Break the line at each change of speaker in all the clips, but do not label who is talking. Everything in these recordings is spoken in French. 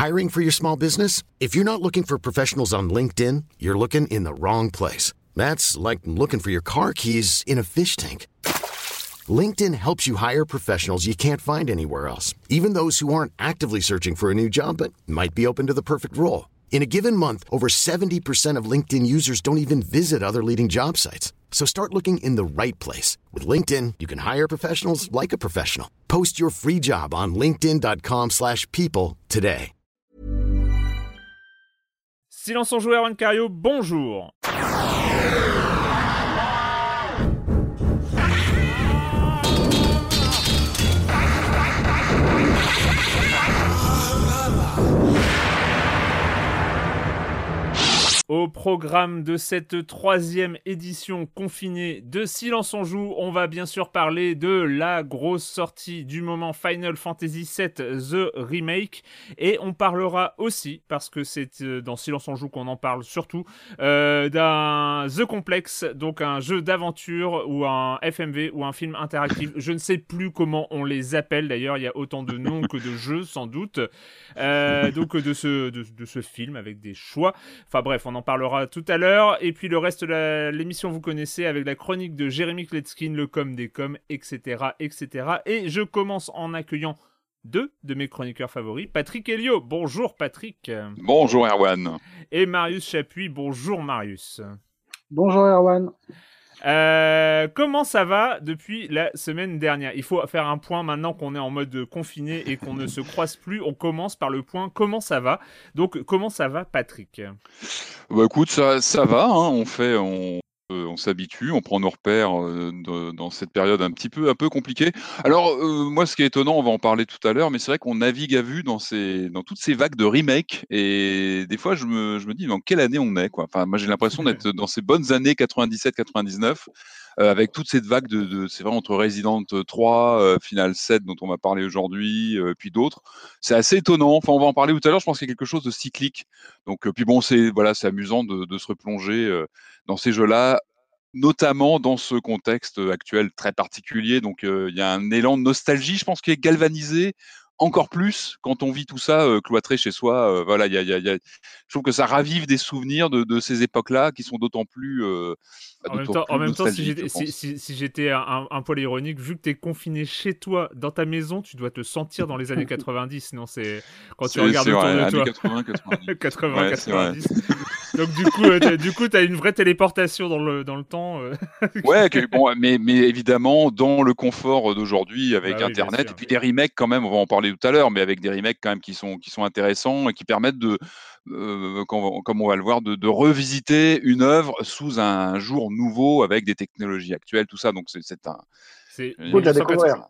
Hiring for your small business? If you're not looking for professionals on LinkedIn, you're looking in the wrong place. That's like looking for your car keys in a fish tank. LinkedIn helps you hire professionals you can't find anywhere else, even those who aren't actively searching for a new job but might be open to the perfect role. In a given month, over 70% of LinkedIn users don't even visit other leading job sites. So start looking in the right place. With LinkedIn, you can hire professionals like a professional. Post your free job on linkedin.com/people today.
Silence en joue, Erwan Cario, bonjour. Au programme de cette 3e édition confinée de Silence on Joue, on va bien sûr parler de la grosse sortie du moment Final Fantasy VII The Remake, et on parlera aussi, parce que c'est dans Silence on Joue qu'on en parle surtout, d'un The Complex, donc un jeu d'aventure ou un FMV ou un film interactif. Je ne sais plus comment on les appelle d'ailleurs, il y a autant de noms que de jeux sans doute. Donc de ce film avec des choix. Enfin bref, on en parlera tout à l'heure. Et puis le reste de l'émission, vous connaissez, avec la chronique de Jérémy Kletskin, le com des coms, etc., etc. Et je commence en accueillant deux de mes chroniqueurs favoris, Patrick Helio. Bonjour Patrick.
Bonjour Erwan.
Et Marius Chapuis. Bonjour Marius.
Bonjour Erwan.
Comment ça va depuis la semaine dernière? Il faut faire un point maintenant qu'on est en mode confiné et qu'on ne se croise plus. On commence par le point comment ça va. Donc comment ça va Patrick?
Bah écoute, ça va, hein, on s'habitue, on prend nos repères dans cette période un peu compliquée. Alors moi, ce qui est étonnant, on va en parler tout à l'heure, mais c'est vrai qu'on navigue à vue dans toutes ces vagues de remake, et des fois je me dis dans quelle année on est, quoi. Enfin, moi j'ai l'impression d'être dans ces bonnes années 97-99. Avec toute cette vague c'est vrai, entre Resident 3, Final 7 dont on va parler aujourd'hui, puis d'autres. C'est assez étonnant. Enfin, on va en parler tout à l'heure. Je pense qu'il y a quelque chose de cyclique. Donc, puis bon, c'est amusant de se replonger dans ces jeux-là, notamment dans ce contexte actuel très particulier. Donc, il y a un élan de nostalgie, je pense, qui est galvanisé encore plus quand on vit tout ça cloîtré chez soi. Voilà, je trouve que ça ravive des souvenirs de ces époques-là qui sont d'autant plus
en même temps, si j'étais un poil ironique, vu que tu es confiné chez toi, dans ta maison, tu dois te sentir dans les années 90, non? C'est quand tu regardes autour de toi. 80, 90. 80, ouais, 90. Donc du coup, t'as une vraie téléportation dans le temps.
Ouais, bon, mais évidemment dans le confort d'aujourd'hui avec
oui,
Internet, et puis des remakes quand même. On va en parler tout à l'heure, mais avec des remakes quand même qui sont intéressants et qui permettent comme on va le voir, de revisiter une œuvre sous un jour nouveau avec des technologies actuelles, tout ça. Donc
c'est
beau de la découvrir.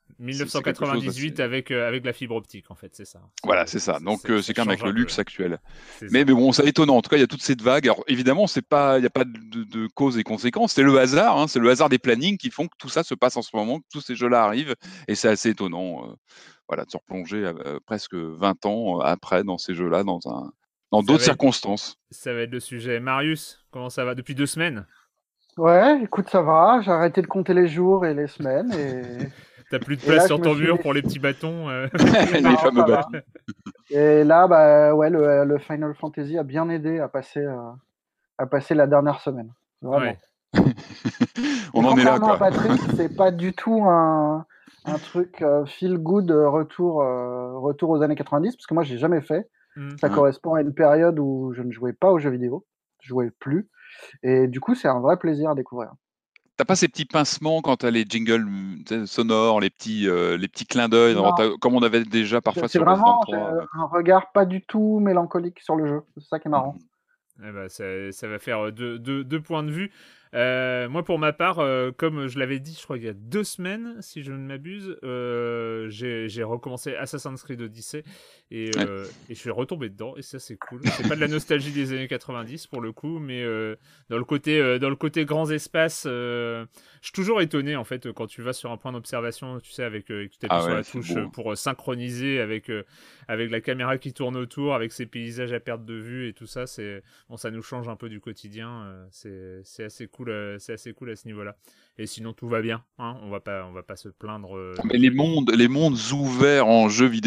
1998 avec la fibre optique, en fait, c'est ça.
Voilà, c'est ça. Donc c'est quand même avec le luxe actuel. Mais
ça.
bon, c'est étonnant. En tout cas, il y a toute cette vague. Alors évidemment, il n'y a pas de cause et conséquences. C'est le hasard, hein, c'est le hasard des plannings qui font que tout ça se passe en ce moment, que tous ces jeux-là arrivent, et c'est assez étonnant. Voilà, de se replonger presque 20 ans après dans ces jeux-là, dans d'autres circonstances.
Ça va être le sujet. Marius, comment ça va depuis 2 semaines?
Ouais, écoute, ça va. J'ai arrêté de compter les jours et les semaines. Et
t'as plus de place sur ton mur pour les petits bâtons.
Les fameux bâtons.
Et là, ouais, le Final Fantasy a bien aidé à passer la dernière semaine. Vraiment.
Ouais.
On en est là, quoi.
Contrairement à Patrick, c'est pas du tout un truc feel good retour aux années 90, parce que moi j'ai jamais fait. Ça correspond à une période où je ne jouais pas aux jeux vidéo, je jouais plus, et du coup c'est un vrai plaisir à découvrir.
T'as pas ces petits pincements quand t'as les jingles sonores, les petits clins d'œil, comme on avait déjà parfois sur Resident 3.
C'est vraiment un regard pas du tout mélancolique sur le jeu, c'est ça qui est marrant.
Eh ben, ça va faire deux points de vue. Moi, pour ma part, comme je l'avais dit, je crois il y a 2 semaines, si je ne m'abuse, j'ai recommencé Assassin's Creed Odyssey et je suis retombé dedans, et ça c'est cool. C'est pas de la nostalgie des années 90 pour le coup, mais dans le côté grands espaces, je suis toujours étonné en fait quand tu vas sur un point d'observation, tu sais, avec tu t'appuies sur la touche pour synchroniser avec la caméra qui tourne autour, avec ces paysages à perte de vue et tout ça. Ça nous change un peu du quotidien. C'est assez cool. C'est assez cool à ce niveau-là. Et sinon tout va bien. Hein, on va pas se plaindre.
Mais les mondes ouverts en jeux vidéo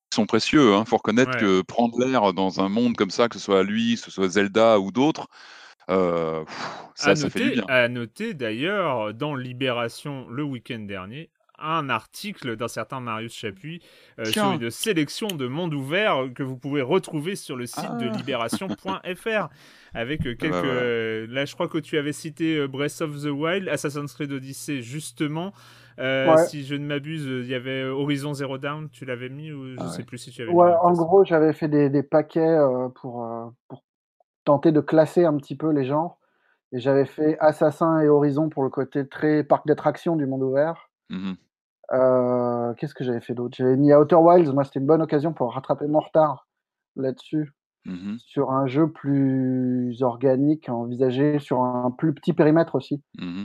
sont précieux. Faut reconnaître
Ouais.
que prendre l'air dans un monde comme ça, que ce soit lui, que ce soit Zelda ou d'autres, ça fait du bien.
À noter d'ailleurs, dans Libération le week-end dernier, un article d'un certain Marius Chapuis sur une sélection de mondes ouverts que vous pouvez retrouver sur le site de libération.fr avec quelques...
voilà.
Là, je crois que tu avais cité Breath of the Wild, Assassin's Creed Odyssey, justement.
Ouais.
Si je ne m'abuse, il y avait Horizon Zero Dawn, tu l'avais mis ou je ne sais plus si tu avais mis
Ouais,
en
en
test.
gros, j'avais fait des paquets pour tenter de classer un petit peu les genres. Et j'avais fait Assassin et Horizon pour le côté très parc d'attractions du monde ouvert.
Mmh.
Qu'est-ce que j'avais fait d'autre? J'avais mis Outer Wilds. Moi, c'était une bonne occasion pour rattraper mon retard là-dessus,
Mmh.
sur un jeu plus organique, envisagé sur un plus petit périmètre aussi.
Mmh.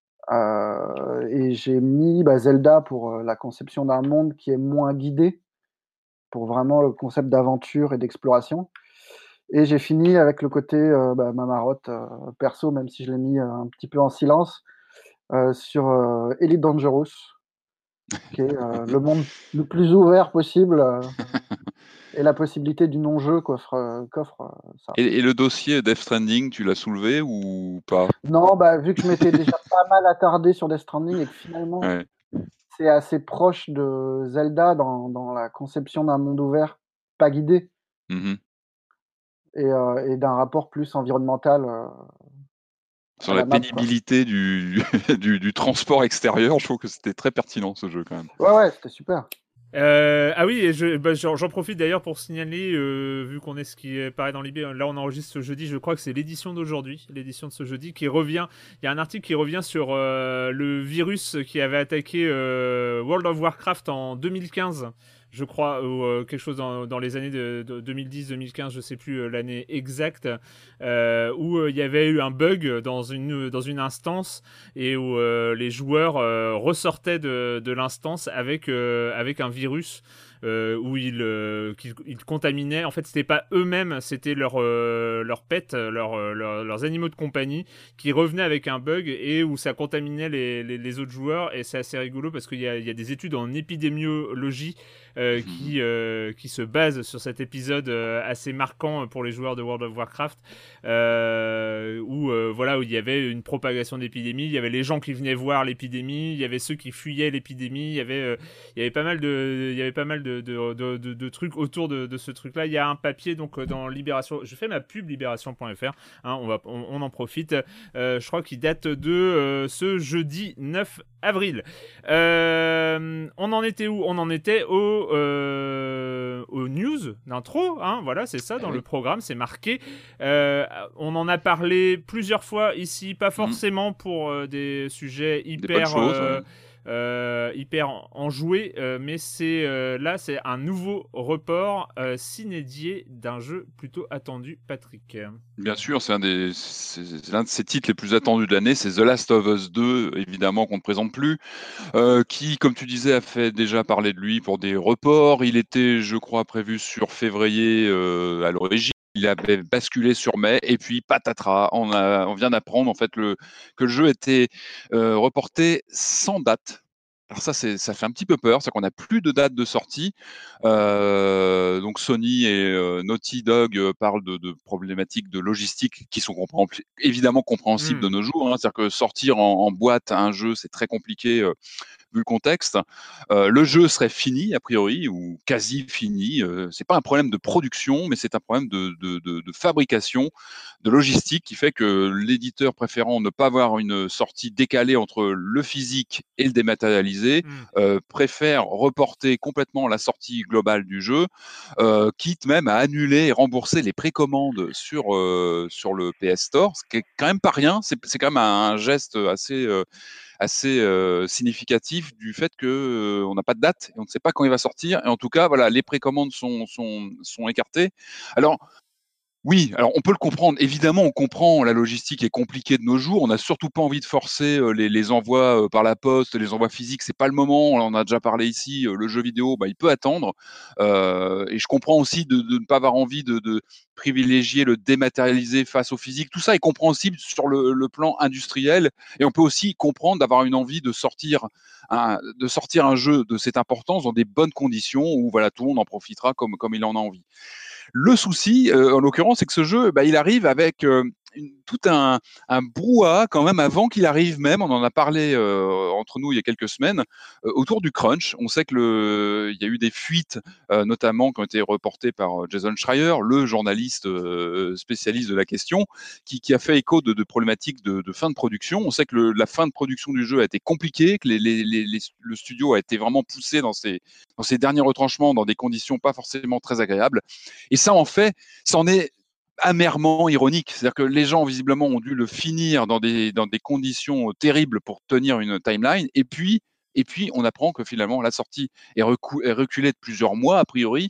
Et j'ai mis Zelda pour la conception d'un monde qui est moins guidé, pour vraiment le concept d'aventure et d'exploration. Et j'ai fini avec le côté ma marotte perso, même si je l'ai mis un petit peu en silence, sur Elite Dangerous, qui est le monde le plus ouvert possible, et la possibilité du non-jeu qu'offre ça.
Et le dossier Death Stranding, tu l'as soulevé ou pas?
Non, vu que je m'étais déjà pas mal attardé sur Death Stranding et que finalement
Ouais.
c'est assez proche de Zelda dans la conception d'un monde ouvert pas guidé,
Mmh.
et d'un rapport plus environnemental
Sur
à
la
la map, quoi.
pénibilité du du transport extérieur, je trouve que c'était très pertinent ce jeu quand même.
Ouais, c'était super.
Ah oui, et j'en profite d'ailleurs pour signaler, vu qu'on est ce qui paraît dans l'IB, là on enregistre ce jeudi, je crois que c'est l'édition d'aujourd'hui, l'édition de ce jeudi, qui revient, il y a un article qui revient sur le virus qui avait attaqué World of Warcraft en 2015, je crois, ou quelque chose dans les années de 2010-2015, je sais plus l'année exacte, où il y avait eu un bug dans une instance et où les joueurs ressortaient de l'instance avec un virus où ils contaminaient. En fait, c'était pas eux-mêmes, c'était leurs pets, leurs animaux de compagnie qui revenaient avec un bug et où ça contaminait les autres joueurs. Et c'est assez rigolo parce qu'il y a des études en épidémiologie qui se basent sur cet épisode assez marquant pour les joueurs de World of Warcraft, où il y avait une propagation d'épidémie, il y avait les gens qui venaient voir l'épidémie, il y avait ceux qui fuyaient l'épidémie, il y avait pas mal de trucs autour de ce truc-là. Il y a un papier donc dans Libération, je fais ma pub libération.fr, on en profite, je crois qu'il date de ce jeudi 9 avril. On en était où? On en était aux news d'intro, voilà, c'est ça, dans le programme, c'est marqué. On en a parlé plusieurs fois ici, pas forcément pour des sujets
Des bonnes choses,
hyper enjoué, mais là c'est un nouveau report s'inédié d'un jeu plutôt attendu, Patrick.
Bien sûr, c'est l'un de ses titres les plus attendus de l'année, c'est The Last of Us 2, évidemment qu'on ne présente plus, qui, comme tu disais, a fait déjà parler de lui pour des reports. Il était, je crois, prévu sur février à l'origine. Il avait basculé sur mai et puis patatras, on vient d'apprendre en fait que le jeu était reporté sans date. Alors ça fait un petit peu peur, c'est qu'on n'a plus de date de sortie. Donc Sony et Naughty Dog parlent de problématiques de logistique qui sont évidemment compréhensibles de nos jours. C'est-à-dire que sortir en boîte un jeu, c'est très compliqué vu le contexte. Le jeu serait fini, a priori, ou quasi fini. C'est pas un problème de production, mais c'est un problème de fabrication, de logistique, qui fait que l'éditeur préférant ne pas avoir une sortie décalée entre le physique et le dématérialisé, préfère reporter complètement la sortie globale du jeu, quitte même à annuler et rembourser les précommandes sur le PS Store, ce qui est quand même pas rien. C'est quand même un geste assez significatif du fait que on n'a pas de date et on ne sait pas quand il va sortir. Et en tout cas, voilà, les précommandes sont écartées. Alors, Oui, alors on peut le comprendre. Évidemment, on comprend la logistique est compliquée de nos jours. On n'a surtout pas envie de forcer les envois par la poste, les envois physiques. C'est pas le moment. On en a déjà parlé ici. Le jeu vidéo, il peut attendre. Et je comprends aussi de ne pas avoir envie de privilégier le dématérialisé face au physique. Tout ça est compréhensible sur le plan industriel. Et on peut aussi comprendre d'avoir une envie de sortir un jeu de cette importance dans des bonnes conditions où voilà, tout le monde en profitera comme il en a envie. Le souci, en l'occurrence, c'est que ce jeu, il arrive avec tout un brouhaha quand même avant qu'il arrive même. On en a parlé entre nous il y a quelques semaines autour du crunch. On sait que il y a eu des fuites, notamment qui ont été reportées par Jason Schreier, le journaliste spécialiste de la question, qui a fait écho de problématiques de fin de production. On sait que la fin de production du jeu a été compliquée, que le studio a été vraiment poussé dans ses derniers retranchements dans des conditions pas forcément très agréables. Et ça en est amèrement ironique. C'est-à-dire que les gens, visiblement, ont dû le finir dans des conditions terribles pour tenir une timeline. Et puis, on apprend que finalement, la sortie est reculée de plusieurs mois, a priori.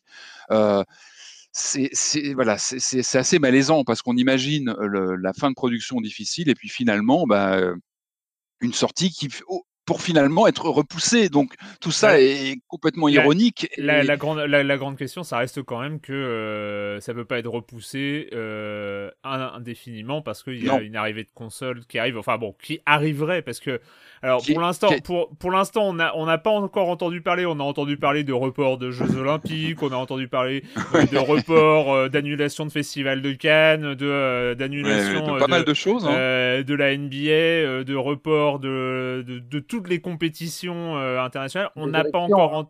C'est assez malaisant parce qu'on imagine la fin de production difficile et puis finalement, une sortie pour finalement être repoussée. Donc tout ça est complètement ironique.
La grande question, ça reste quand même que ça ne peut pas être repoussé indéfiniment parce qu'il y a une arrivée de console qui arrive, qui arriverait parce que, alors pour l'instant, on n'a pas encore entendu parler, on a entendu parler de report de Jeux Olympiques, on a entendu parler de report d'annulation de Festival de Cannes, d'annulation
de pas mal de choses,
de la NBA, de report de toutes les compétitions internationales. On n'a pas encore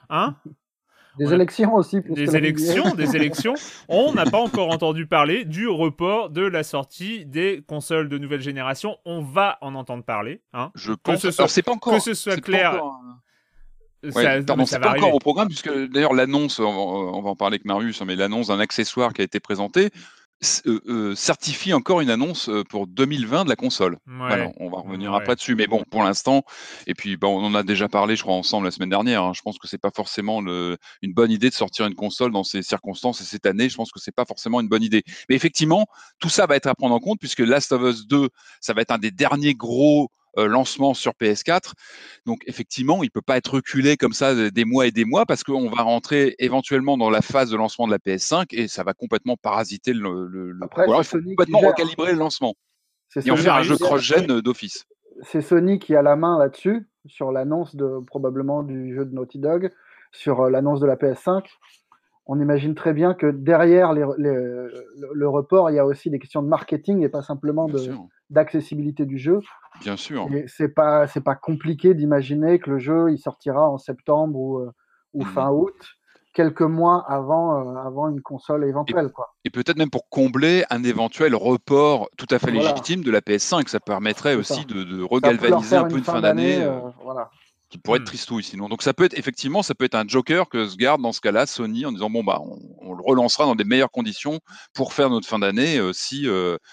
des élections aussi.
Des élections. On n'a pas encore entendu parler du report de la sortie des consoles de nouvelle génération. On va en entendre parler.
Je pense. C'est pas encore.
Que ce soit clair.
C'est pas encore au programme, puisque d'ailleurs l'annonce, on va en parler avec Marius, mais l'annonce d'un accessoire qui a été présenté certifie encore une annonce pour 2020 de la console. Voilà, on va revenir après dessus, mais bon, pour l'instant, et puis on en a déjà parlé, je crois, ensemble la semaine dernière. Je pense que c'est pas forcément une bonne idée de sortir une console dans ces circonstances et cette année. Je pense que c'est pas forcément une bonne idée. Mais effectivement, tout ça va être à prendre en compte puisque Last of Us 2, ça va être un des derniers gros lancement sur PS4. Donc effectivement, il peut pas être reculé comme ça des mois et des mois parce qu'on va rentrer éventuellement dans la phase de lancement de la PS5 et ça va complètement parasiter
Après,
il faut complètement recalibrer le lancement et en faire un jeu cross-gen d'office.
C'est Sony qui a la main là-dessus, sur l'annonce probablement du jeu de Naughty Dog, sur l'annonce de la PS5. On imagine très bien que derrière le report, il y a aussi des questions de marketing et pas simplement d'accessibilité du jeu.
Bien sûr.
Et c'est pas compliqué d'imaginer que le jeu il sortira en septembre ou fin août, quelques mois avant une console éventuelle.
Et peut-être même pour combler un éventuel report tout à fait légitime de la PS5. Ça permettrait aussi de regalvaniser un peu une fin d'année. Qui pourrait être tristouille sinon. Donc ça peut être un joker que se garde dans ce cas-là Sony en disant on le relancera dans des meilleures conditions pour faire notre fin d'année si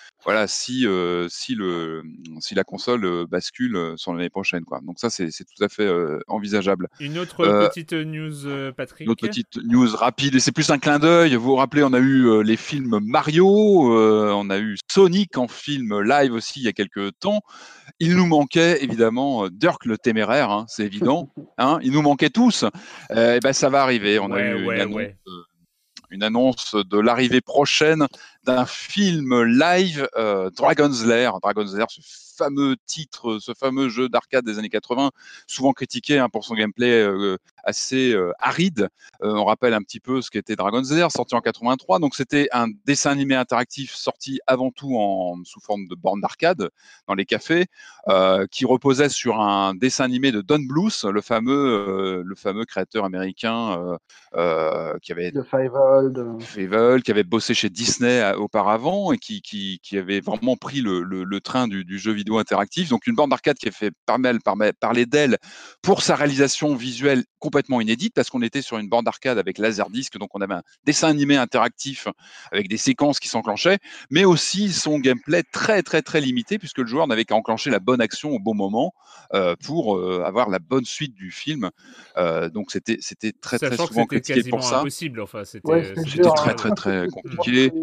la console bascule sur l'année prochaine quoi. Donc ça c'est tout à fait envisageable.
Une autre petite news Patrick.
Une autre petite news rapide et c'est plus un clin d'œil. Vous vous rappelez, on a eu les films Mario, on a eu Sonic en film live aussi il y a quelques temps. Il nous manquait évidemment Dirk le Téméraire, c'est évident. Il nous manquait tous. Ça va arriver. On a eu une annonce de l'arrivée prochaine d'un film live, Dragon's Lair. Dragon's Lair, ce fameux titre, ce fameux jeu d'arcade des années 80, souvent critiqué pour son gameplay assez aride. On rappelle un petit peu ce qu'était Dragon's Lair, sorti en 83. Donc c'était un dessin animé interactif sorti avant tout sous forme de borne d'arcade dans les cafés, qui reposait sur un dessin animé de Don Bluth, le fameux créateur américain qui avait
de Fievel,
qui avait bossé chez Disney auparavant et qui avait vraiment pris le train du jeu vidéo interactif. Donc une borne d'arcade qui a fait parler d'elle pour sa réalisation visuelle complètement inédite parce qu'on était sur une borne d'arcade avec Laserdisc, donc on avait un dessin animé interactif avec des séquences qui s'enclenchaient, mais aussi son gameplay très très très limité puisque le joueur n'avait qu'à enclencher la bonne action au bon moment pour avoir la bonne suite du film. Donc c'était très très souvent critiqué pour ça.
Impossible,
c'était très très très compliqué.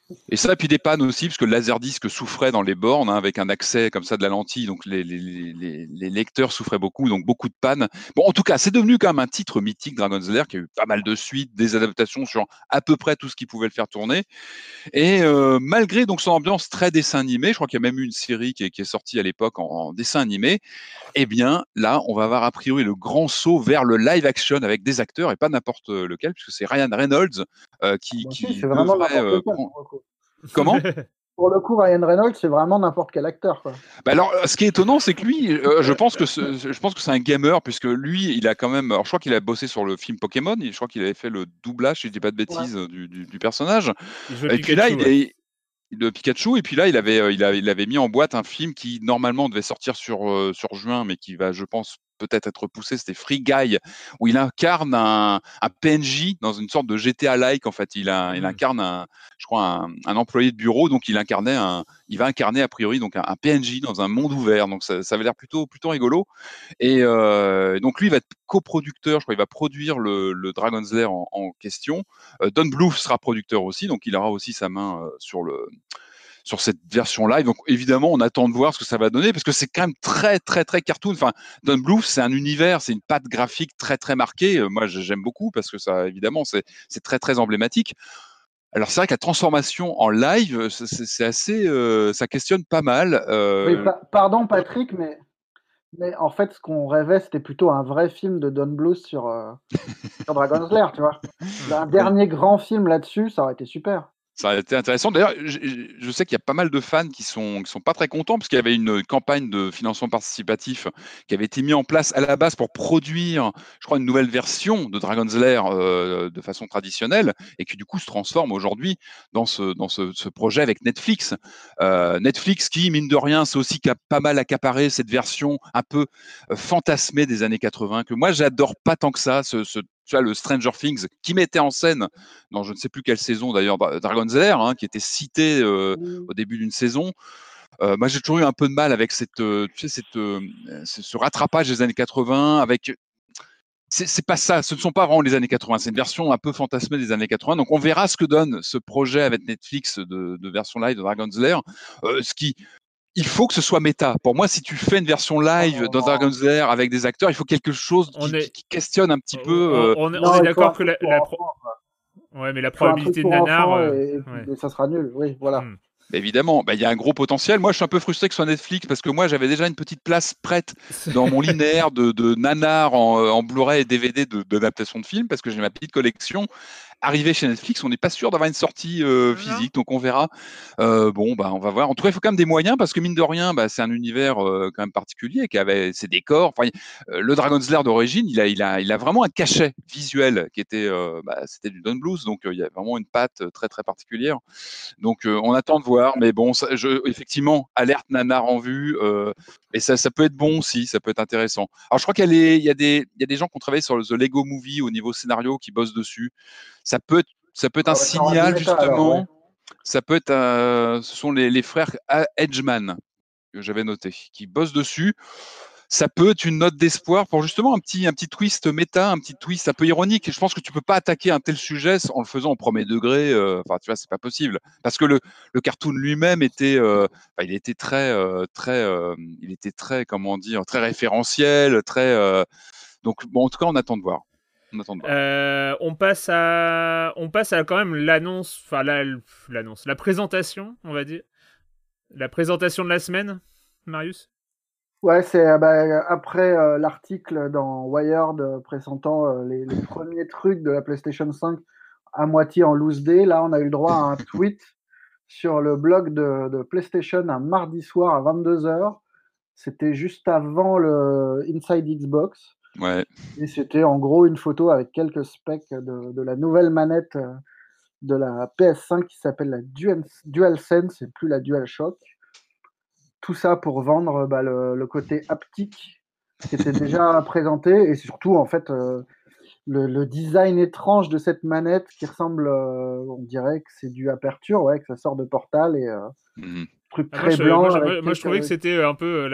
Et ça, puis des pannes aussi, parce que le Laserdisc souffrait dans les bornes, avec un accès comme ça de la lentille, donc les lecteurs souffraient beaucoup, donc beaucoup de pannes. Bon, en tout cas, c'est devenu quand même un titre mythique, Dragon's Lair, qui a eu pas mal de suites, des adaptations sur à peu près tout ce qui pouvait le faire tourner. Et malgré donc son ambiance très dessin animé, je crois qu'il y a même eu une série qui est sortie à l'époque en dessin animé, eh bien là, on va avoir a priori le grand saut vers le live action avec des acteurs et pas n'importe lequel, puisque c'est Ryan Reynolds qui
c'est vraiment
devrait
n'importe lequel.
prendre... Comment?
Pour le coup, Ryan Reynolds, c'est vraiment n'importe quel acteur, quoi.
Bah alors, ce qui est étonnant, c'est que lui, je pense que c'est un gamer, puisque lui, il a quand même. Alors, je crois qu'il a bossé sur le film Pokémon. Je crois qu'il avait fait le doublage, si je dis pas de bêtises, du personnage.
Il joue
Et puis
Pikachu,
là, de Pikachu. Et puis là, il avait mis en boîte un film qui normalement devait sortir sur juin, mais qui va, je pense, peut-être être repoussé. C'était Free Guy, où il incarne un PNJ dans une sorte de GTA-like. En fait, il incarne je crois, un employé de bureau. Donc, il va incarner a priori donc un PNJ dans un monde ouvert. Donc, ça avait l'air plutôt rigolo. Et donc, lui, il va être coproducteur. Je crois, il va produire le Dragon's Lair en question. Don Bluth sera producteur aussi, donc il aura aussi sa main sur cette version live. Donc évidemment, on attend de voir ce que ça va donner, parce que c'est quand même très très très cartoon. Enfin, Don Bluth, c'est un univers, c'est une patte graphique très très marquée. Moi, j'aime beaucoup parce que ça, évidemment, c'est très très emblématique. Alors c'est vrai que la transformation en live, c'est assez, ça questionne pas mal.
Oui, pardon Patrick, mais en fait, ce qu'on rêvait, c'était plutôt un vrai film de Don Bluth sur Dragon's Lair, tu vois. Un dernier grand film là-dessus, ça aurait été super.
Ça a été intéressant. D'ailleurs, je sais qu'il y a pas mal de fans qui sont pas très contents, parce qu'il y avait une campagne de financement participatif qui avait été mise en place à la base pour produire, je crois, une nouvelle version de Dragon's Lair de façon traditionnelle, et qui du coup se transforme aujourd'hui dans ce projet avec Netflix. Netflix qui, mine de rien, c'est aussi qui a pas mal accaparé cette version un peu fantasmée des années 80, que moi j'adore pas tant que ça, tu vois, le Stranger Things, qui mettait en scène, dans je ne sais plus quelle saison d'ailleurs, Dragon's Lair, qui était cité au début d'une saison. Moi, j'ai toujours eu un peu de mal avec ce rattrapage des années 80. C'est pas ça, ce ne sont pas vraiment les années 80, c'est une version un peu fantasmée des années 80. Donc, on verra ce que donne ce projet avec Netflix de version live de Dragon's Lair. Il faut que ce soit méta. Pour moi, si tu fais une version live dans Dragon's Lair avec des acteurs, il faut quelque chose qui questionne un petit peu.
On est d'accord que ouais, mais la probabilité de nanar,
et ça sera nul. Oui, voilà.
Évidemment, il y a un gros potentiel. Moi, je suis un peu frustré que ce soit Netflix, parce que moi, j'avais déjà une petite place prête dans mon linéaire de nanar en Blu-ray et DVD d'adaptation de films, parce que j'ai ma petite collection. Arrivé chez Netflix, on n'est pas sûr d'avoir une sortie physique, donc on verra. On va voir. En tout cas, il faut quand même des moyens, parce que mine de rien, c'est un univers quand même particulier, qui avait ses décors. Enfin, le Dragon's Lair d'origine, il a vraiment un cachet visuel qui était, c'était du Don Bluth, donc il y a vraiment une patte très très particulière. Donc on attend de voir, mais bon, effectivement, alerte nanar en vue, et ça peut être bon aussi, ça peut être intéressant. Alors je crois qu'il y a des gens qui ont travaillé sur The Lego Movie au niveau scénario, qui bossent dessus. Ça peut être un signal, justement. Alors, ouais. Ça peut être ce sont les frères Edgeman, que j'avais noté, qui bossent dessus. Ça peut être une note d'espoir pour justement un petit twist méta, un petit twist un peu ironique. Je pense que tu peux pas attaquer un tel sujet en le faisant au premier degré. Enfin, tu vois, c'est pas possible, parce que le cartoon lui-même était, il était il était très, comment dire, très référentiel, très. Donc bon, en tout cas, on attend de voir.
On passe à quand même l'annonce, enfin la présentation, on va dire, la présentation de la semaine, Marius.
Ouais, c'est après l'article dans Wired présentant les premiers trucs de la PlayStation 5 à moitié en loose day. Là, on a eu le droit à un tweet sur le blog de PlayStation un mardi soir à 22h. C'était juste avant le Inside Xbox.
Ouais.
Et c'était en gros une photo avec quelques specs de la nouvelle manette de la PS5 qui s'appelle la DualSense et plus la DualShock. Tout ça pour vendre le côté haptique qui était déjà présenté, et surtout en fait le design étrange de cette manette qui ressemble, on dirait que c'est du Aperture, ouais, que ça sort de Portal, et truc très blanc.
Moi, je trouvais que c'était un peu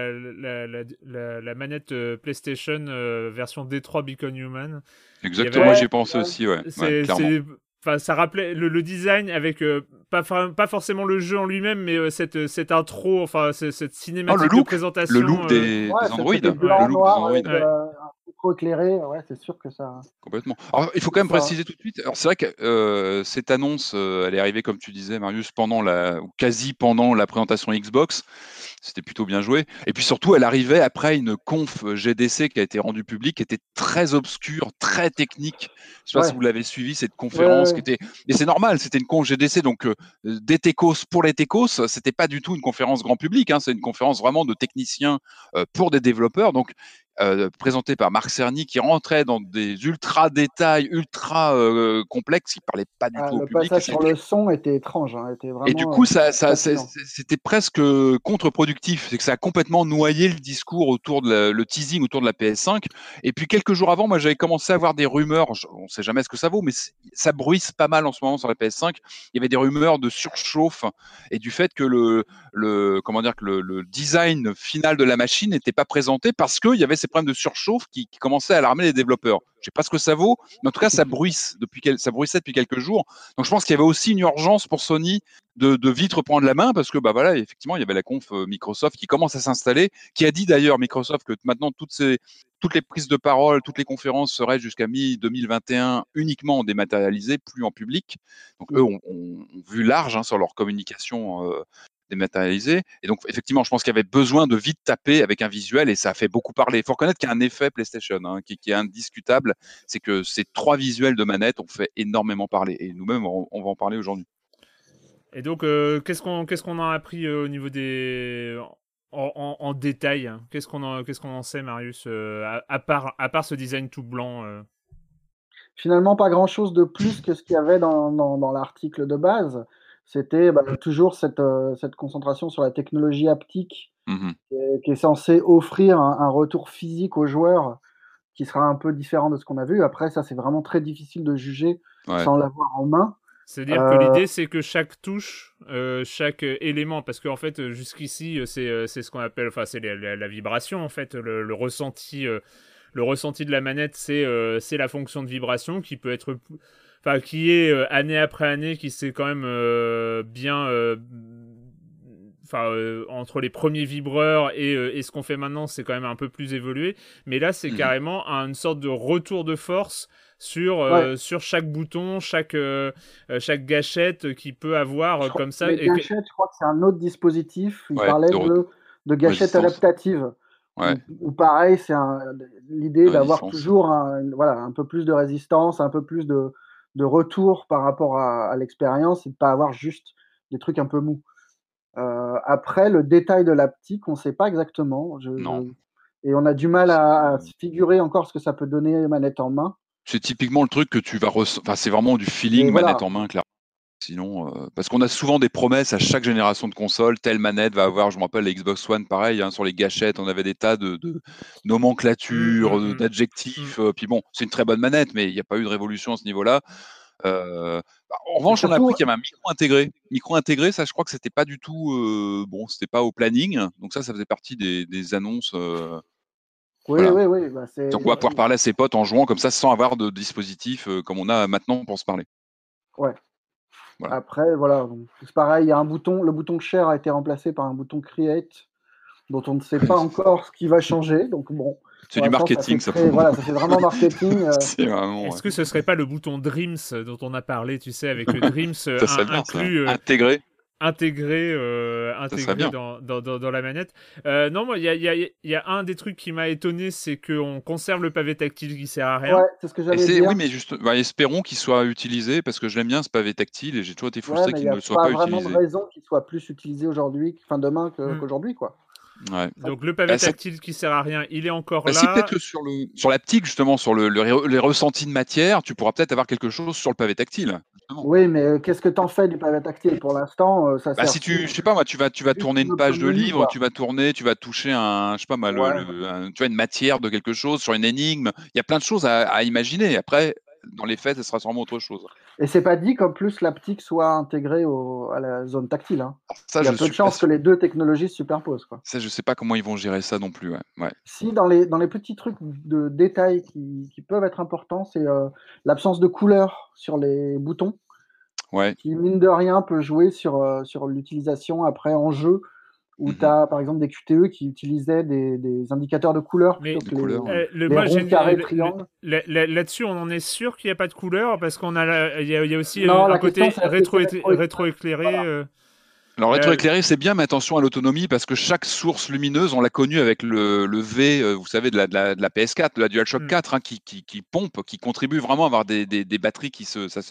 la manette PlayStation version D3 Become Human.
Exactement, moi j'y pensé aussi, ouais.
Ça rappelait le design avec pas forcément le jeu en lui-même, mais cette intro, enfin cette cinématique
le look,
de présentation.
le look des Android.
Le look noir
des
avec un trop éclairé, ouais, c'est sûr que ça.
Complètement. Alors, il faut quand même préciser tout de suite. Alors, c'est vrai que cette annonce, elle est arrivée, comme tu disais, Marius, ou quasi pendant la présentation Xbox. C'était plutôt bien joué. Et puis surtout, elle arrivait après une conf GDC qui a été rendue publique, qui était très obscure, très technique. Je sais pas si vous l'avez suivi, cette conférence qui était. Mais c'est normal, c'était une conf GDC, donc des techos pour les techos. C'était pas du tout une conférence grand public. C'est une conférence vraiment de techniciens pour des développeurs. Donc présenté par Marc Cerny, qui rentrait dans des ultra détails, ultra complexes, qui parlait pas du tout au public.
Le passage sur le son était étrange, était vraiment.
Et du coup, c'était presque contre-productif. C'est que ça a complètement noyé le discours autour de le teasing autour de la PS5. Et puis quelques jours avant, moi, j'avais commencé à voir des rumeurs. On ne sait jamais ce que ça vaut, mais ça bruisse pas mal en ce moment sur la PS5. Il y avait des rumeurs de surchauffe et du fait que le design final de la machine n'était pas présenté parce qu'il y avait ces problèmes de surchauffe qui commençaient à alarmer les développeurs. Je sais pas ce que ça vaut, mais en tout cas, ça bruissait depuis quelques jours. Donc, je pense qu'il y avait aussi une urgence pour Sony de vite reprendre la main parce que, effectivement, il y avait la conf Microsoft qui commence à s'installer, qui a dit d'ailleurs, Microsoft, que maintenant, toutes les prises de parole, toutes les conférences seraient jusqu'à mi-2021 uniquement dématérialisées, plus en public. Donc, eux ont vu large sur leur communication dématérialisée. Et donc, effectivement, je pense qu'il y avait besoin de vite taper avec un visuel et ça a fait beaucoup parler. Il faut reconnaître qu'il y a un effet PlayStation qui est indiscutable. C'est que ces 3 visuels de manette ont fait énormément parler. Et nous-mêmes, on va en parler aujourd'hui.
Et donc, qu'est-ce qu'on a appris au niveau des... En détail, qu'est-ce qu'on en sait, Marius, à part ce design tout blanc
Finalement, pas grand-chose de plus que ce qu'il y avait dans l'article de base. C'était toujours cette concentration sur la technologie haptique qui est censée offrir un retour physique aux joueurs qui sera un peu différent de ce qu'on a vu. Après, ça, c'est vraiment très difficile de juger sans l'avoir en main.
C'est-à-dire que l'idée, c'est que chaque touche, chaque élément, parce qu'en fait, jusqu'ici, c'est ce qu'on appelle, enfin, c'est la vibration, en fait, le ressenti de la manette, c'est la fonction de vibration qui peut être, enfin, qui est année après année, qui s'est quand même bien, entre les premiers vibreurs et ce qu'on fait maintenant, c'est quand même un peu plus évolué. Mais là, c'est carrément une sorte de retour de force sur chaque bouton, chaque gâchette qui peut avoir comme ça.
Les gâchettes, je crois que c'est un autre dispositif. Il parlait de gâchettes adaptatives. Ou pareil, c'est l'idée d'avoir toujours un peu plus de résistance, un peu plus de retour par rapport à l'expérience et de ne pas avoir juste des trucs un peu mous. Après, le détail de l'haptique, on ne sait pas exactement. Et on a du mal à se figurer encore ce que ça peut donner manette en main.
C'est typiquement le truc que tu vas c'est vraiment du feeling manette en main, clairement. Sinon, parce qu'on a souvent des promesses à chaque génération de console, telle manette va avoir, je me rappelle, la Xbox One, pareil, sur les gâchettes, on avait des tas de nomenclatures, d'adjectifs. Puis bon, c'est une très bonne manette, mais il n'y a pas eu de révolution à ce niveau-là. En revanche, on a appris qu'il y avait un micro intégré. Micro intégré, ça, je crois que c'était pas du tout, c'était pas au planning. Donc ça faisait partie des annonces.
Oui.
Donc on va pouvoir parler à ses potes en jouant comme ça sans avoir de dispositif comme on a maintenant pour se parler.
Ouais. Voilà. Après, voilà, c'est pareil, il y a un bouton, le bouton Share a été remplacé par un bouton Create, dont on ne sait pas encore ce qui va changer. Donc bon.
C'est du marketing,
ça fait vraiment marketing.
Est-ce que ce serait pas le bouton Dreams dont on a parlé, tu sais, avec le Dreams inclus
intégré
dans la manette. Non, moi, il y a un des trucs qui m'a étonné, c'est qu'on conserve le pavé tactile qui sert à rien.
Ouais, c'est ce que j'allais dire.
Oui, mais juste, espérons qu'il soit utilisé, parce que je l'aime bien ce pavé tactile, et j'ai toujours été frustré qu'il ne soit pas utilisé.
Il n'y a pas vraiment de raison qu'il soit plus utilisé aujourd'hui, demain qu'aujourd'hui, quoi.
Ouais.
Donc le pavé tactile qui sert à rien, il est encore là.
C'est peut-être que sur l'aptique, justement, sur les ressentis de matière, tu pourras peut-être avoir quelque chose sur le pavé tactile. Justement.
Oui, mais qu'est-ce que t'en fais du pavé tactile pour l'instant ça sert.
Si je sais pas moi, tu vas tourner une page de livre, tu vas toucher une matière de quelque chose sur une énigme. Il y a plein de choses à imaginer. Après, dans les faits, ce sera sûrement autre chose.
Et c'est pas dit qu'en plus l'aptique soit intégrée à la zone tactile. Il y a peu de chances que les deux technologies se superposent, quoi.
Ça, je sais pas comment ils vont gérer ça non plus. Ouais.
Si, dans les petits trucs de détails qui peuvent être importants, c'est l'absence de couleur sur les boutons. qui, mine de rien, peut jouer sur l'utilisation après en jeu, où tu as, par exemple, des QTE qui utilisaient des indicateurs de couleurs plutôt que les ronds, carrés, triangles.
Là-dessus, on en est sûr qu'il n'y a pas de couleur, parce qu'il y a aussi un côté rétroéclairé.
Voilà. Alors rétroéclairé, c'est bien, mais attention à l'autonomie, parce que chaque source lumineuse, on l'a connue avec le V, vous savez, de la PS4, de la DualShock 4, hein, qui pompe, qui contribue vraiment à avoir des batteries qui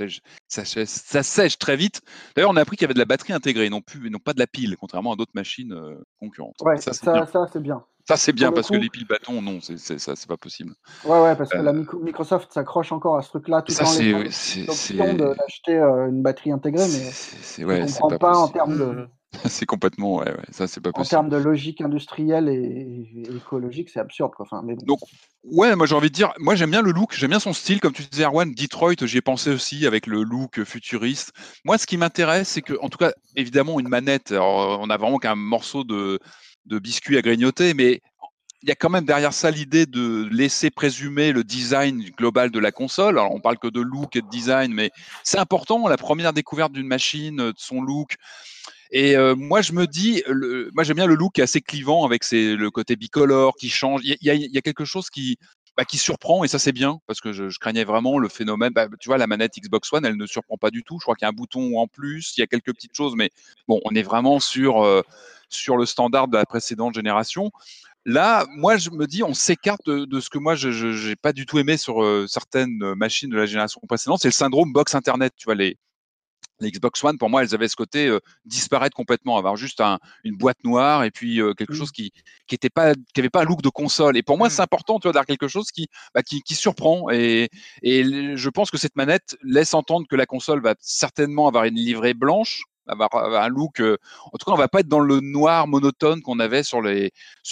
s'assèchent très vite. D'ailleurs, on a appris qu'il y avait de la batterie intégrée, non pas de la pile, contrairement à d'autres machines concurrentes.
Ouais, ça c'est bien.
Ça, c'est bien, parce que les piles bâtons, non, c'est pas possible.
Ouais, parce que Microsoft s'accroche encore à ce truc-là, tout en laissant l'option d'acheter une batterie intégrée, mais je ne comprends pas en termes de...
C'est complètement, ça c'est pas possible.
En termes de logique industrielle et écologique, c'est absurde, quoi. Enfin, mais bon.
Donc, moi j'ai envie de dire, moi j'aime bien le look, j'aime bien son style, comme tu disais Erwan, Detroit, j'y ai pensé aussi avec le look futuriste. Moi, ce qui m'intéresse, c'est que, en tout cas, évidemment, une manette, alors, on a vraiment qu'un morceau de biscuit à grignoter, mais il y a quand même derrière ça l'idée de laisser présumer le design global de la console. Alors, on parle que de look et de design, mais c'est important, la première découverte d'une machine, de son look. Et moi, je me dis, moi j'aime bien le look assez clivant avec le côté bicolore qui change. Il y a quelque chose qui surprend, et ça c'est bien, parce que je craignais vraiment le phénomène. Tu vois, la manette Xbox One, elle ne surprend pas du tout. Je crois qu'il y a un bouton en plus, il y a quelques petites choses, mais bon, on est vraiment sur le standard de la précédente génération. Là, moi, je me dis, on s'écarte de ce que moi, je n'ai pas du tout aimé sur certaines machines de la génération précédente. C'est le syndrome box Internet. Tu vois, les Xbox One, pour moi, elles avaient ce côté disparaître complètement, avoir juste une boîte noire et puis quelque chose qui avait pas un look de console. Et pour moi, c'est important, tu vois, d'avoir quelque chose qui surprend. Et je pense que cette manette laisse entendre que la console va certainement avoir une livrée blanche, avoir un look. En tout cas, on va pas être dans le noir monotone qu'on avait sur les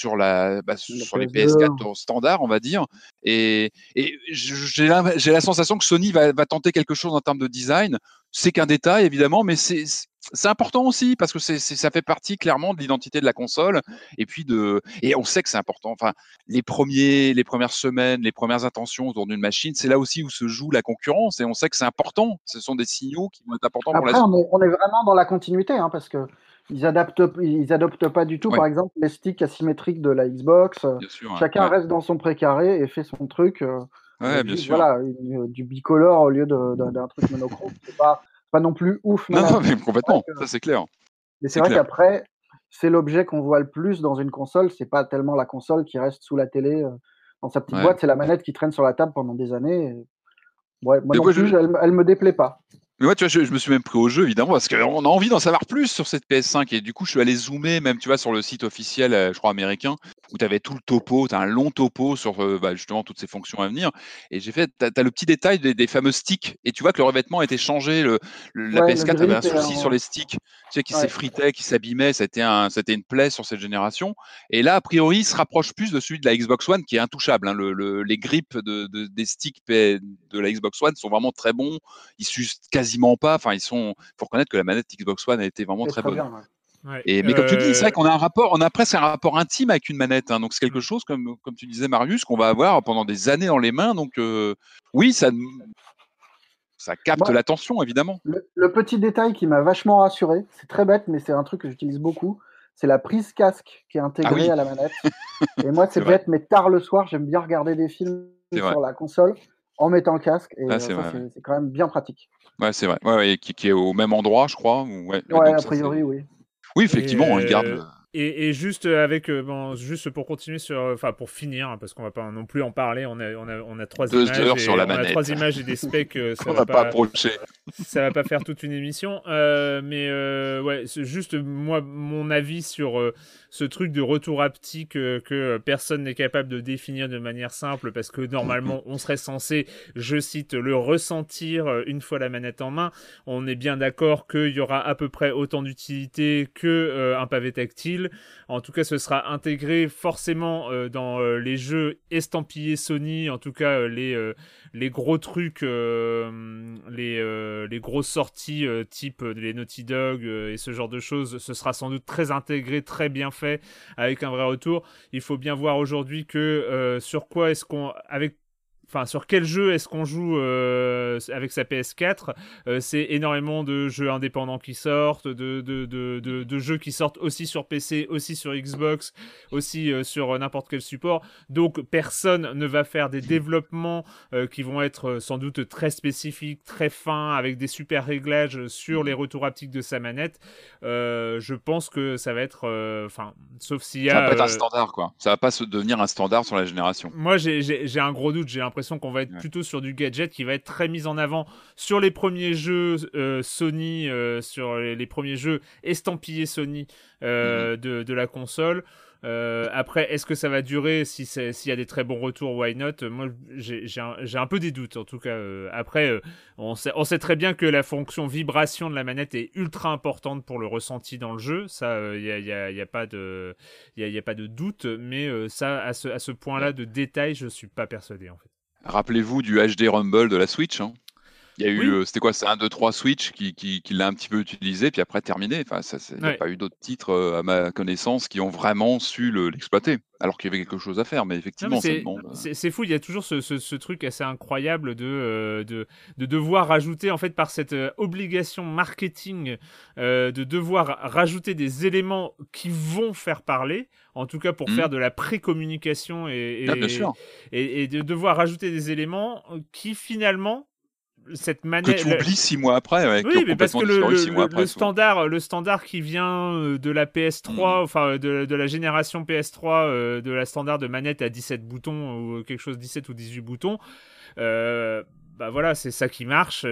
PS4 standard, on va dire. Et j'ai la sensation que Sony va tenter quelque chose en termes de design. C'est qu'un détail, évidemment, mais c'est important aussi, parce que ça fait partie clairement de l'identité de la console. Et puis et on sait que c'est important. Enfin, les premières semaines, les premières intentions autour d'une machine, c'est là aussi où se joue la concurrence, et on sait que c'est important. Ce sont des signaux qui vont être importants pour la suite.
Après, on est vraiment dans la continuité, hein, parce que ils adoptent pas du tout, par exemple, les sticks asymétriques de la Xbox.
Bien sûr,
chacun reste dans son précaré et fait son truc.
Bien sûr.
Voilà, du bicolore au lieu d'un truc monochrome. C'est pas non plus ouf.
Non, mais complètement, ça c'est clair.
Mais c'est vrai qu'après, c'est l'objet qu'on voit le plus dans une console. C'est pas tellement la console qui reste sous la télé dans sa petite boîte, c'est la manette qui traîne sur la table pendant des années. Moi non plus, elle me déplaît pas.
Mais moi, tu vois, je me suis même pris au jeu, évidemment, parce qu'on a envie d'en savoir plus sur cette PS5. Et du coup, je suis allé zoomer, même, tu vois, sur le site officiel, je crois, américain, où tu avais tout le topo, tu as un long topo sur justement toutes ces fonctions à venir. Et j'ai fait, tu as le petit détail des fameux sticks. Et tu vois que le revêtement a été changé. La PS4 avait un souci sur les sticks, tu sais, qui s'effritaient, qui s'abîmaient. C'était une plaie sur cette génération. Et là, a priori, il se rapproche plus de celui de la Xbox One, qui est intouchable. Hein. Les grips des sticks de la Xbox One sont vraiment très bons. Ils s'usent quasiment pas. Enfin, faut reconnaître que la manette Xbox One a été vraiment très bonne.
Bien,
mais comme tu dis, c'est vrai qu'on a on a presque un rapport intime avec une manette. Hein, donc c'est quelque chose, comme tu disais, Marius, qu'on va avoir pendant des années dans les mains. Donc oui, ça capte l'attention, évidemment.
Le petit détail qui m'a vachement rassuré, c'est très bête, mais c'est un truc que j'utilise beaucoup, c'est la prise casque qui est intégrée à la manette. Et moi, c'est bête, mais tard le soir, j'aime bien regarder des films sur la console en mettant le casque. Et c'est quand même bien pratique.
Ouais, c'est vrai. Ouais, qui est au même endroit, je crois.
A priori, oui.
Oui, effectivement, on garde.
Et juste juste pour continuer pour finir, hein, parce qu'on va pas non plus en parler, on a 3 images
sur la manette.
On a 3 images et des specs,
ça va pas approcher.
Ça va pas faire toute une émission, c'est juste moi mon avis sur ce truc de retour haptique que personne n'est capable de définir de manière simple, parce que normalement on serait censé, je cite, le ressentir une fois la manette en main. On est bien d'accord qu'il y aura à peu près autant d'utilité que un pavé tactile. En tout cas, ce sera intégré forcément dans les jeux estampillés Sony, en tout cas les gros trucs, les grosses sorties type les Naughty Dog et ce genre de choses. Ce sera sans doute très intégré, très bien fait, avec un vrai retour. Il faut bien voir aujourd'hui que sur quoi est-ce qu'on, avec Enfin, sur quel jeu est-ce qu'on joue avec sa PS4 c'est énormément de jeux indépendants qui sortent, de jeux qui sortent aussi sur PC, aussi sur Xbox, aussi sur n'importe quel support. Donc, personne ne va faire des développements qui vont être sans doute très spécifiques, très fins, avec des super réglages sur les retours haptiques de sa manette. Je pense que ça va être... sauf s'il y a...
Ça va pas être un standard, quoi. Ça va pas devenir un standard sur la génération.
Moi, j'ai un gros doute. J'ai l'impression qu'on va être plutôt sur du gadget qui va être très mis en avant sur les premiers jeux Sony, sur les premiers jeux estampillés Sony de la console. Après, est-ce que ça va durer s'il y a des très bons retours, why not? Moi, j'ai un peu des doutes, en tout cas. Après, on sait très bien que la fonction vibration de la manette est ultra importante pour le ressenti dans le jeu. Ça, il y a pas de doute. Mais ça, à ce point-là de détail, je suis pas persuadé, en fait.
Rappelez-vous du HD Rumble de la Switch. Hein. Il y a eu,
Oui.
c'était quoi? C'est 1, 2, 3 Switch qui l'a un petit peu utilisé, puis après terminé. Enfin, il n'y a pas eu d'autres titres, à ma connaissance, qui ont vraiment su l'exploiter. Alors qu'il y avait quelque chose à faire, mais effectivement, ça demande.
C'est fou, il y a toujours ce truc assez incroyable de devoir rajouter, en fait, par cette obligation marketing, de devoir rajouter des éléments qui vont faire parler, en tout cas pour faire de la pré-communication
Bien sûr.
et de devoir rajouter des éléments qui finalement. Cette manette,
que tu oublies 6 mois après,
oui, mais parce que le standard qui vient de la PS3, enfin de la génération PS3, de la standard de manette à 17 boutons ou quelque chose 17 ou 18 boutons, bah voilà, c'est ça qui marche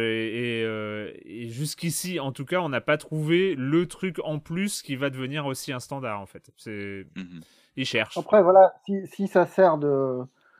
et jusqu'ici, en tout cas, on n'a pas trouvé le truc en plus qui va devenir aussi un standard en fait. Ils cherchent.
Après voilà, si ça sert de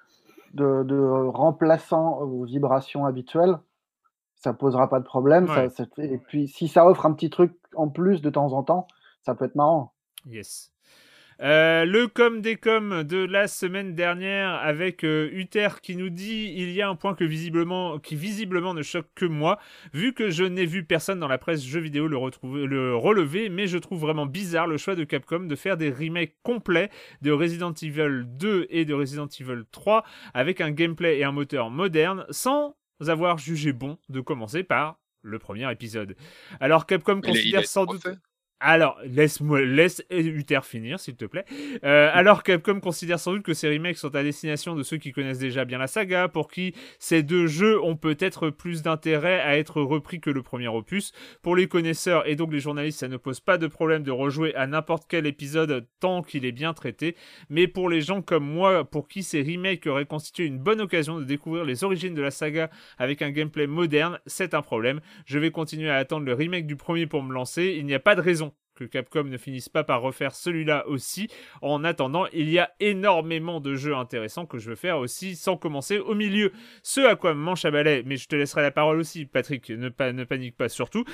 remplaçant aux vibrations habituelles, ça posera pas de problème.
Ouais.
Et puis, si ça offre un petit truc en plus de temps en temps, ça peut être marrant.
Yes. Le com des coms de la semaine dernière avec Uther qui nous dit il y a un point qui visiblement ne choque que moi, vu que je n'ai vu personne dans la presse jeux vidéo le relever, mais je trouve vraiment bizarre le choix de Capcom de faire des remakes complets de Resident Evil 2 et de Resident Evil 3 avec un gameplay et un moteur moderne sans avoir jugé bon de commencer par le premier épisode. Alors Capcom considère sans doute... Alors, laisse Uther finir, s'il te plaît. Alors, Capcom considère sans doute que ces remakes sont à destination de ceux qui connaissent déjà bien la saga, pour qui ces deux jeux ont peut-être plus d'intérêt à être repris que le premier opus. Pour les connaisseurs et donc les journalistes, ça ne pose pas de problème de rejouer à n'importe quel épisode tant qu'il est bien traité. Mais pour les gens comme moi, pour qui ces remakes auraient constitué une bonne occasion de découvrir les origines de la saga avec un gameplay moderne, c'est un problème. Je vais continuer à attendre le remake du premier pour me lancer. Il n'y a pas de raison que Capcom ne finisse pas par refaire celui-là aussi. En attendant, il y a énormément de jeux intéressants que je veux faire aussi sans commencer au milieu. Ce à quoi Manche à balai, mais je te laisserai la parole aussi, Patrick, ne panique pas surtout.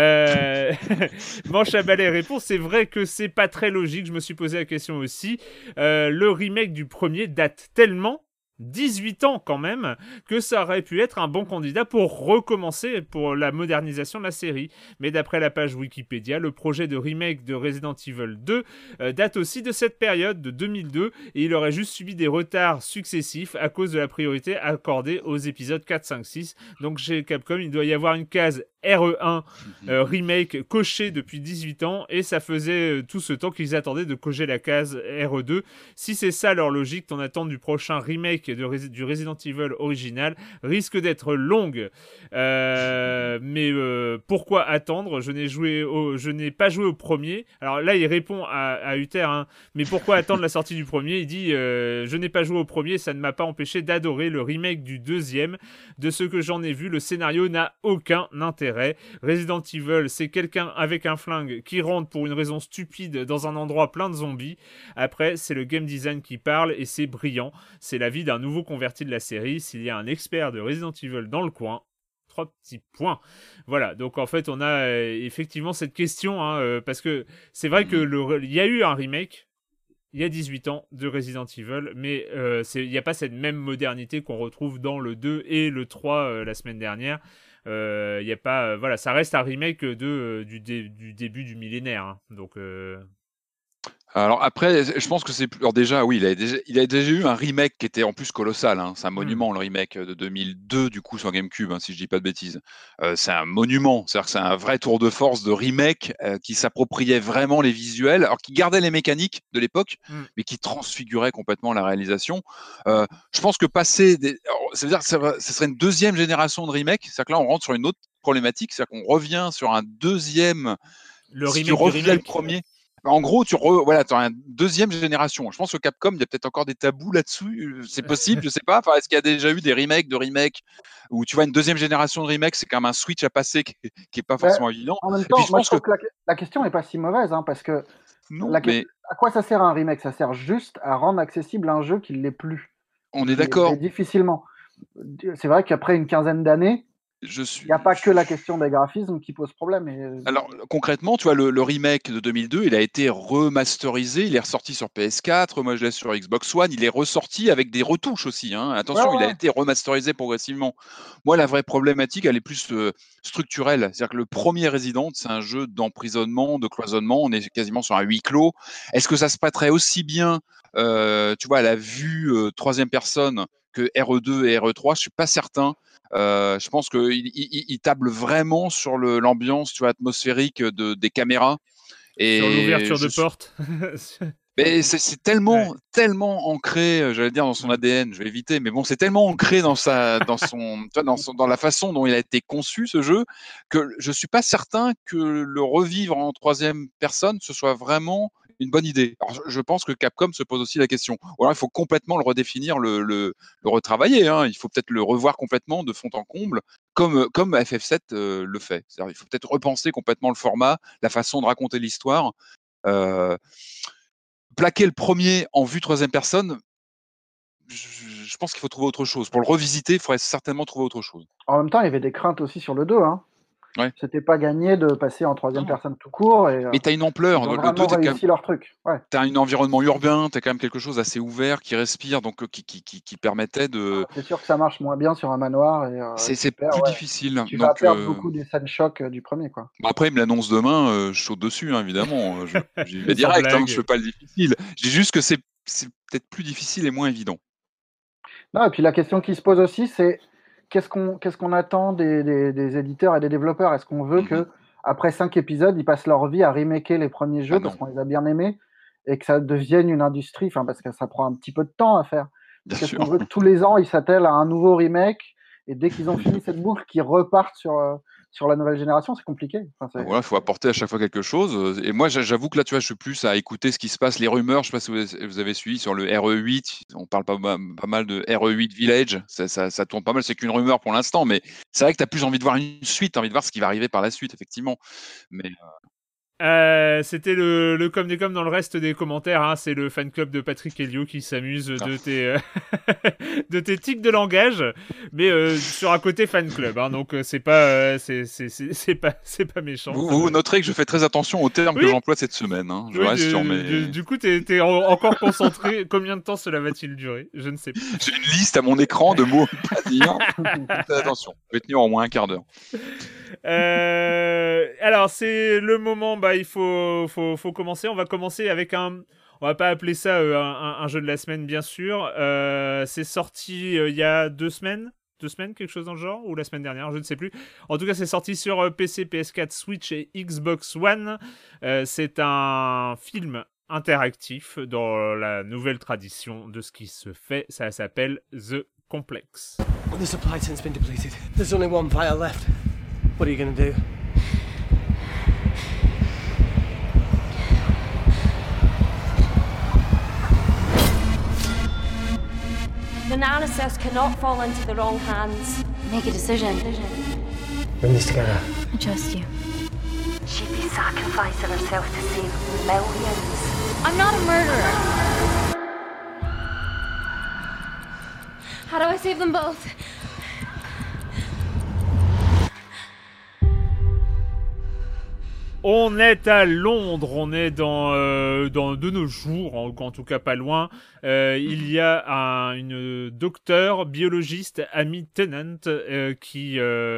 Manche à balai répond, c'est vrai que c'est pas très logique, je me suis posé la question aussi. Le remake du premier date tellement 18 ans quand même, que ça aurait pu être un bon candidat pour recommencer pour la modernisation de la série. Mais d'après la page Wikipédia, le projet de remake de Resident Evil 2 date aussi de cette période, de 2002, et il aurait juste subi des retards successifs à cause de la priorité accordée aux épisodes 4, 5, 6. Donc chez Capcom, il doit y avoir une case RE1 remake cochée depuis 18 ans, et ça faisait tout ce temps qu'ils attendaient de cocher la case RE2. Si c'est ça leur logique, ton attente du prochain remake du Resident Evil original risque d'être longue. Mais pourquoi attendre? Je n'ai pas joué au premier. Alors là, il répond à Uther, hein, mais pourquoi attendre la sortie du premier? Il dit je n'ai pas joué au premier, ça ne m'a pas empêché d'adorer le remake du deuxième. De ce que j'en ai vu, le scénario n'a aucun intérêt. Resident Evil, c'est quelqu'un avec un flingue qui rentre pour une raison stupide dans un endroit plein de zombies. Après, c'est le game design qui parle et c'est brillant. C'est l'avis d'un nouveau converti de la série. S'il y a un expert de Resident Evil dans le coin, 3 petits points. Voilà, donc en fait, on a effectivement cette question, hein, parce que c'est vrai que il y a eu un remake il y a 18 ans de Resident Evil, mais il n'y a pas cette même modernité qu'on retrouve dans le 2 et le 3 la semaine dernière. Y a pas, voilà, ça reste un remake du début du millénaire. Hein, donc.
Alors après, je pense que c'est plus. Alors déjà, oui, il a déjà eu un remake qui était en plus colossal. Hein. C'est un monument, le remake de 2002, du coup, sur GameCube, hein, si je dis pas de bêtises. C'est un monument. C'est-à-dire que c'est un vrai tour de force de remake qui s'appropriait vraiment les visuels, alors qui gardait les mécaniques de l'époque, mais qui transfigurait complètement la réalisation. Je pense que ça veut dire que ce serait une deuxième génération de remake. C'est-à-dire que là, on rentre sur une autre problématique. C'est-à-dire qu'on revient sur un deuxième.
Le
si
remake
tu refais
du remake.
Le premier. En gros, tu as une deuxième génération. Je pense que Capcom, il y a peut-être encore des tabous là-dessus. C'est possible, je sais pas. Enfin, est-ce qu'il y a déjà eu des remakes de remakes où tu vois une deuxième génération de remakes, c'est quand même un switch à passer qui est pas forcément évident.
En même temps, je trouve que la question n'est pas si mauvaise, hein, parce que à quoi ça sert un remake? Ça sert juste à rendre accessible un jeu qui ne l'est plus.
On est d'accord.
Difficilement. C'est vrai qu'après une quinzaine d'années, il n'y a pas que la question des graphismes qui pose problème.
Alors concrètement, tu vois, le remake de 2002, il a été remasterisé, il est ressorti sur PS4, moi je l'ai sur Xbox One, il est ressorti avec des retouches aussi. Hein. Attention, il a été remasterisé progressivement. Moi, la vraie problématique, elle est plus structurelle. C'est-à-dire que le premier Resident, c'est un jeu d'emprisonnement, de cloisonnement, on est quasiment sur un huis clos. Est-ce que ça se prêterait aussi bien, tu vois, à la vue troisième personne que RE2 et RE3? Je suis pas certain. Je pense qu'il table vraiment sur l'ambiance, tu vois, atmosphérique des caméras. Et
sur l'ouverture de porte.
Mais c'est tellement ancré, j'allais dire dans son ADN. Je vais éviter, mais bon, c'est tellement ancré dans la façon dont il a été conçu ce jeu que je suis pas certain que le revivre en troisième personne ce soit vraiment une bonne idée. Alors, je pense que Capcom se pose aussi la question. Ou alors, il faut complètement le redéfinir, le retravailler. Hein. Il faut peut-être le revoir complètement de fond en comble, comme FF7 le fait. C'est-à-dire, il faut peut-être repenser complètement le format, la façon de raconter l'histoire. Plaquer le premier en vue troisième personne, je pense qu'il faut trouver autre chose. Pour le revisiter, il faudrait certainement trouver autre chose.
En même temps, il y avait des craintes aussi sur le 2. Hein.
Ouais.
C'était pas gagné de passer en troisième personne tout court.
Mais tu as une ampleur.
Ils ont vraiment réussi leur truc. Ouais.
Tu as un environnement urbain, tu as quand même quelque chose d'assez ouvert, qui respire, donc qui permettait de...
C'est sûr que ça marche moins bien sur un manoir.
C'est plus difficile.
Tu vas perdre beaucoup des scènes choc du premier. Quoi.
Bon, après, il me l'annonce demain, je saute dessus, hein, évidemment. J'y vais direct, je ne fais pas le difficile. Je dis juste que c'est peut-être plus difficile et moins évident.
Non, et puis la question qui se pose aussi, c'est qu'est-ce qu'on attend des éditeurs et des développeurs? Est-ce qu'on veut que après 5 épisodes, ils passent leur vie à remaker les premiers jeux parce qu'on les a bien aimés et que ça devienne une industrie, parce que ça prend un petit peu de temps à faire. Est-ce qu'on veut que tous les ans, ils s'attellent à un nouveau remake et dès qu'ils ont fini cette boucle, qu'ils repartent sur la nouvelle génération? C'est compliqué.
Voilà, il faut apporter à chaque fois quelque chose. Et moi, j'avoue que là, tu vois, je suis plus à écouter ce qui se passe, les rumeurs. Je ne sais pas si vous avez suivi sur le RE8. On parle pas mal de RE8 Village. Ça tourne pas mal. C'est qu'une rumeur pour l'instant. Mais c'est vrai que tu as plus envie de voir une suite. Tu as envie de voir ce qui va arriver par la suite, effectivement. Mais...
C'était le com des com dans le reste des commentaires. Hein. C'est le fan club de Patrick Helio qui s'amuse de tes tics de langage, mais sur un côté fan club. Hein. Donc c'est pas méchant.
Vous noterez que je fais très attention aux termes que j'emploie cette semaine. Hein. Je reste sur mes...
Du coup, t'es encore concentré. Combien de temps cela va-t-il durer? Je ne sais pas.
J'ai une liste à mon écran de mots à pas dire. Faites attention. Je vais tenir au moins un quart d'heure.
Alors c'est le moment, il faut commencer. On va commencer avec on va pas appeler ça un jeu de la semaine, bien sûr. C'est sorti il y a 2 semaines, quelque chose dans le genre, ou la semaine dernière, je ne sais plus. En tout cas, c'est sorti sur PC, PS4, Switch et Xbox One. C'est un film interactif dans la nouvelle tradition de ce qui se fait. Ça s'appelle The Complex.
The supply chain's been depleted. There's only one vial left. What are you gonna do?
The Nanocells cannot fall into the wrong hands.
Make a decision.
Bring this together.
I trust you.
She'd be sacrificing herself to save millions.
I'm not a murderer. How do I save them both?
On est à Londres, on est dans de nos jours, en tout cas pas loin. Il y a une docteure biologiste, Amy Tennant, qui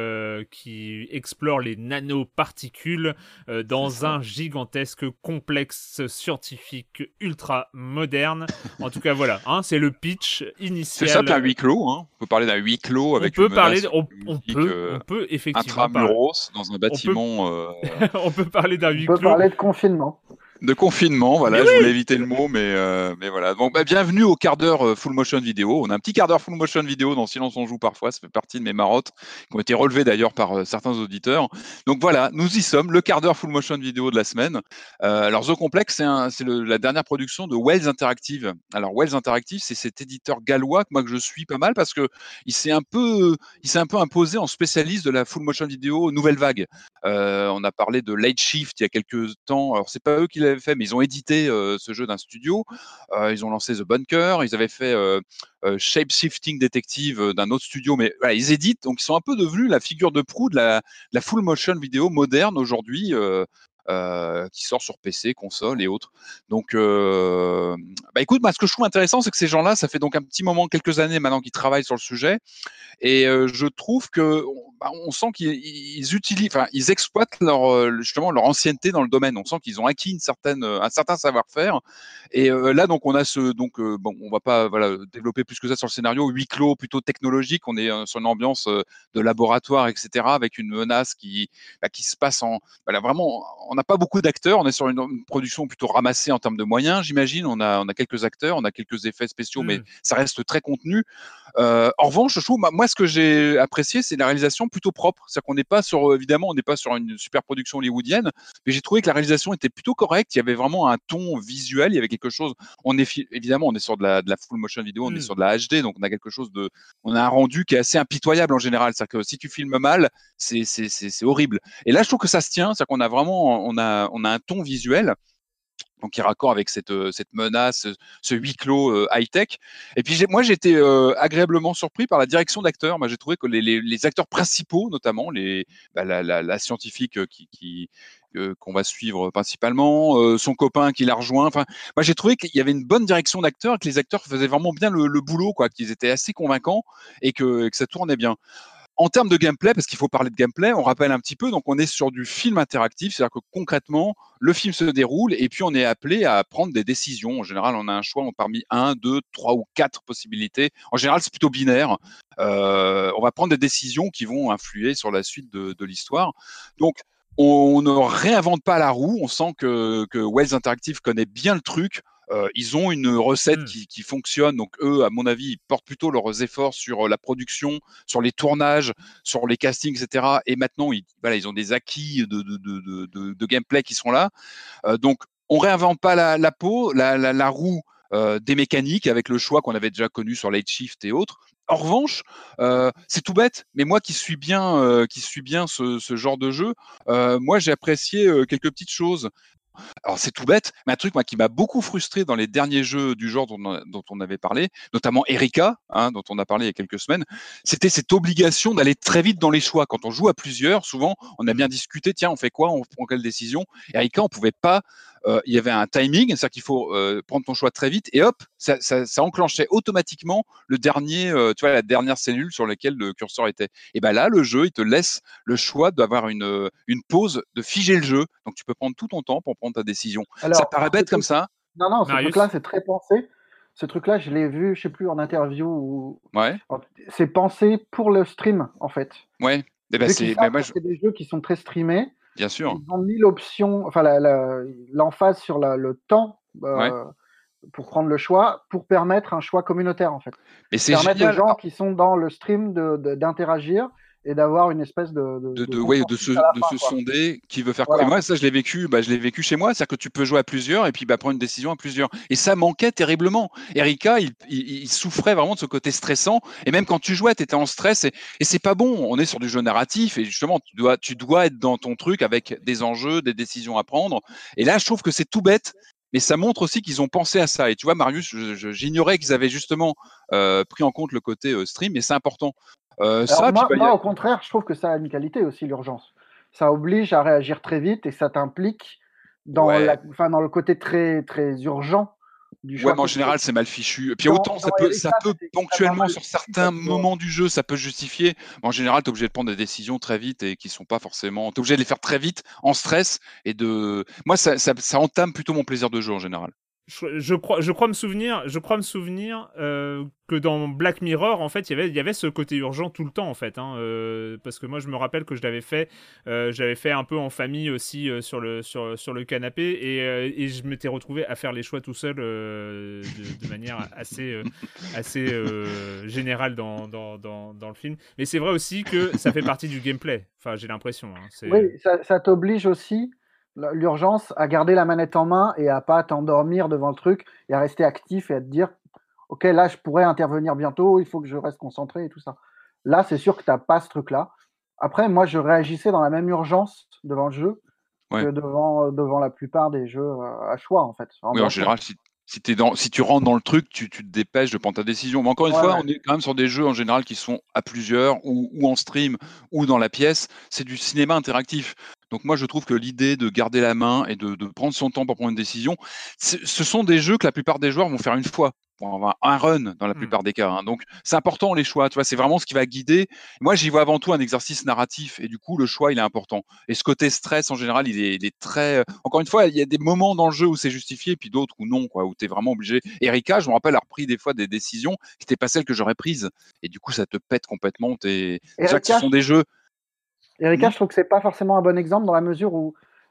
explore les nanoparticules dans un gigantesque complexe scientifique ultra moderne. En tout cas, voilà, c'est le pitch initial.
C'est ça, un huis clos. On peut parler d'un huis clos avec une menace
on peut effectivement
intramuros dans un bâtiment.
On peut parler d'un huis
clos. On peut parler de confinement.
De confinement, voilà, je voulais éviter le mot, mais voilà. Donc, bienvenue au quart d'heure full motion vidéo. On a un petit quart d'heure full motion vidéo dans Silence on joue parfois, ça fait partie de mes marottes, qui ont été relevées d'ailleurs par certains auditeurs. Donc voilà, nous y sommes, le quart d'heure full motion vidéo de la semaine. Alors The Complex, c'est la dernière production de Wells Interactive. Alors Wells Interactive, c'est cet éditeur gallois que je suis pas mal parce que il s'est un peu imposé en spécialiste de la full motion vidéo nouvelle vague. On a parlé de Late Shift il y a quelques temps. Alors c'est pas eux qui l'avaient fait, mais ils ont édité ce jeu d'un studio. Ils ont lancé The Bunker. Ils avaient fait Shape Shifting Detective d'un autre studio. Mais voilà, ils éditent, donc ils sont un peu devenus la figure de proue de la full motion vidéo moderne aujourd'hui. Qui sort sur PC, console et autres. Donc, écoute, ce que je trouve intéressant, c'est que ces gens-là, ça fait donc un petit moment, quelques années maintenant qu'ils travaillent sur le sujet, et je trouve que on sent qu'ils utilisent, ils exploitent justement leur ancienneté dans le domaine. On sent qu'ils ont acquis un certain savoir-faire. Et là, donc, on a on va pas développer plus que ça sur le scénario, huis clos plutôt technologique. On est sur une ambiance de laboratoire, etc., avec une menace qui se passe vraiment. On n'a pas beaucoup d'acteurs, on est sur une production plutôt ramassée en termes de moyens, j'imagine. On a quelques acteurs, on a quelques effets spéciaux, mais ça reste très contenu. En revanche, je trouve, moi, ce que j'ai apprécié, c'est la réalisation plutôt propre. C'est-à-dire qu'on n'est pas sur une super production hollywoodienne, mais j'ai trouvé que la réalisation était plutôt correcte. Il y avait vraiment un ton visuel, il y avait quelque chose. Évidemment, on est sur de la full motion vidéo, on est sur de la HD, donc on a un rendu qui est assez impitoyable en général. C'est-à-dire que si tu filmes mal, c'est horrible. Et là, je trouve que ça se tient. C'est-à-dire qu'on a vraiment, on a un ton visuel, donc qui est raccord avec cette menace, ce huis clos high-tech. Et puis moi, j'ai été agréablement surpris par la direction d'acteurs. Moi, j'ai trouvé que les acteurs principaux, notamment la scientifique qu'on va suivre principalement, son copain qui la rejoint. Moi, j'ai trouvé qu'il y avait une bonne direction d'acteurs, que les acteurs faisaient vraiment bien le boulot, qu'ils étaient assez convaincants et que ça tournait bien. En termes de gameplay, parce qu'il faut parler de gameplay, on rappelle un petit peu, donc on est sur du film interactif, c'est-à-dire que concrètement, le film se déroule et puis on est appelé à prendre des décisions. En général, on a un choix parmi 1, 2, 3 ou 4 possibilités. En général, c'est plutôt binaire. On va prendre des décisions qui vont influer sur la suite de l'histoire. Donc, on ne réinvente pas la roue. On sent que Wells Interactive connaît bien le truc. Ils ont une recette qui fonctionne, donc eux, à mon avis, ils portent plutôt leurs efforts sur la production, sur les tournages, sur les castings, etc. Et maintenant, ils ont des acquis de gameplay qui sont là. Donc, on réinvente pas la roue des mécaniques avec le choix qu'on avait déjà connu sur Late Shift et autres. En revanche, c'est tout bête, mais moi qui suis bien ce genre de jeu, moi j'ai apprécié quelques petites choses. Alors c'est tout bête, mais un truc qui m'a beaucoup frustré dans les derniers jeux du genre dont on avait parlé, notamment Erika, dont on a parlé il y a quelques semaines, c'était cette obligation d'aller très vite dans les choix. Quand on joue à plusieurs, souvent on a bien discuté, tiens, on fait quoi, on prend quelle décision. Erika, on pouvait pas. Il y avait un timing, c'est-à-dire qu'il faut prendre ton choix très vite, et hop, ça enclenchait automatiquement la dernière cellule sur laquelle le curseur était. Et là, le jeu, il te laisse le choix d'avoir une pause, de figer le jeu. Donc tu peux prendre tout ton temps pour prendre ta décision. Alors, ça paraît bête comme ça.
Non, ce truc-là, c'est très pensé. Ce truc-là, je l'ai vu, je sais plus, en interview.
Ouais.
C'est pensé pour le stream, en fait.
Ouais.
C'est des jeux qui sont très streamés.
Bien sûr.
Ils ont mis l'option, l'emphase sur le temps pour prendre le choix, pour permettre un choix communautaire, en fait.
Mais c'est
permettre
génial.
aux gens qui sont dans le stream d'interagir et d'avoir une espèce de
se sonder qui veut faire quoi. Et moi, ça, je l'ai vécu chez moi, c'est-à-dire que tu peux jouer à plusieurs et puis prendre une décision à plusieurs. Et ça manquait terriblement. Erika, il souffrait vraiment de ce côté stressant. Et même quand tu jouais, tu étais en stress et c'est pas bon. On est sur du jeu narratif et justement, tu dois être dans ton truc avec des enjeux, des décisions à prendre. Et là, je trouve que c'est tout bête. Mais ça montre aussi qu'ils ont pensé à ça. Et tu vois, Marius, j'ignorais qu'ils avaient justement pris en compte le côté stream, mais c'est important.
Moi, au contraire, je trouve que ça a une qualité aussi, l'urgence. ça oblige à réagir très vite et ça t'implique dans le côté très, très urgent du choix.
Ouais, mais en général, c'est mal fichu. Et puis
Dans
autant ça peut
Erika,
ponctuellement sur certains
parce que-
moments du jeu, ça peut justifier. Mais en général, tu es obligé de prendre des décisions très vite et qui sont pas forcément. Tu es obligé de les faire très vite, en stress. Moi, ça entame plutôt mon plaisir de jeu en général.
Je crois me souvenir que dans Black Mirror, en fait, il y avait ce côté urgent tout le temps, en fait. Parce que moi, je me rappelle que je l'avais fait un peu en famille aussi sur le canapé et je m'étais retrouvé à faire les choix tout seul de manière assez générale dans le film. Mais c'est vrai aussi que ça fait partie du gameplay. Enfin, j'ai l'impression.
Oui, ça t'oblige aussi, l'urgence, à garder la manette en main et à pas t'endormir devant le truc et à rester actif et à te dire ok, là je pourrais intervenir bientôt, il faut que je reste concentré et tout ça. Là, c'est sûr que tu n'as pas ce truc-là. Après, moi, je réagissais dans la même urgence devant le jeu que devant la plupart des jeux à choix, en fait.
Oui, en général, si tu rentres dans le truc, tu te dépêches de prendre ta décision. Mais encore une fois, on est quand même sur des jeux en général qui sont à plusieurs, ou en stream, ou dans la pièce. C'est du cinéma interactif. Donc moi, je trouve que l'idée de garder la main et de prendre son temps pour prendre une décision, ce sont des jeux que la plupart des joueurs vont faire une fois, pour avoir un run dans la plupart des cas. Donc c'est important les choix, tu vois, c'est vraiment ce qui va guider. Moi, j'y vois avant tout un exercice narratif et du coup, le choix, il est important. Et ce côté stress, en général, il est très... Encore une fois, il y a des moments dans le jeu où c'est justifié, puis d'autres où non, quoi, où tu es vraiment obligé. Erika, je me rappelle, a repris des fois des décisions qui n'étaient pas celles que j'aurais prises. Et du coup, ça te pète complètement. Déjà que ce sont des jeux...
Erika, je trouve que c'est pas forcément un bon exemple dans la mesure où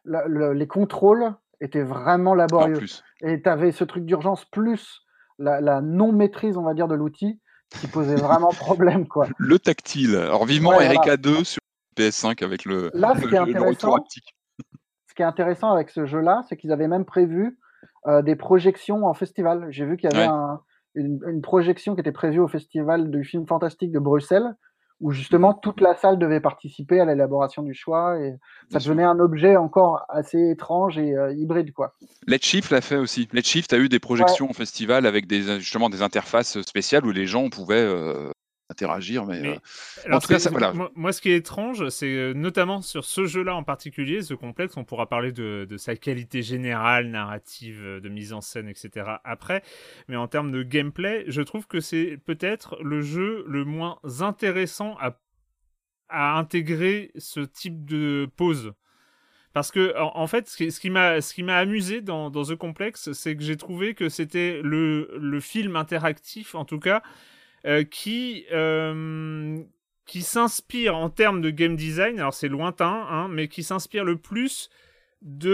les contrôles étaient vraiment laborieux. Et tu avais ce truc d'urgence plus la non-maîtrise, on va dire, de l'outil qui posait vraiment problème, quoi.
Le tactile. Alors vivement Erika 2 sur PS5 avec le retour haptique.
Ce qui est intéressant avec ce jeu-là, c'est qu'ils avaient même prévu des projections en festival. J'ai vu qu'il y avait une projection qui était prévue au festival du film fantastique de Bruxelles, où justement toute la salle devait participer à l'élaboration du choix et ça devenait un objet encore assez étrange et hybride, quoi.
Let's Shift l'a fait aussi. Let's Shift a eu des projections au festival avec justement des interfaces spéciales où les gens pouvaient interagir, mais
en tout cas, moi, ce qui est étrange, c'est notamment sur ce jeu-là en particulier, The Complex, on pourra parler de sa qualité générale, narrative, de mise en scène, etc. après, mais en termes de gameplay, je trouve que c'est peut-être le jeu le moins intéressant à intégrer ce type de pause. Parce que, en fait, ce qui m'a amusé dans The Complex, c'est que j'ai trouvé que c'était le film interactif, en tout cas, qui s'inspire en termes de game design, alors c'est lointain, mais qui s'inspire le plus du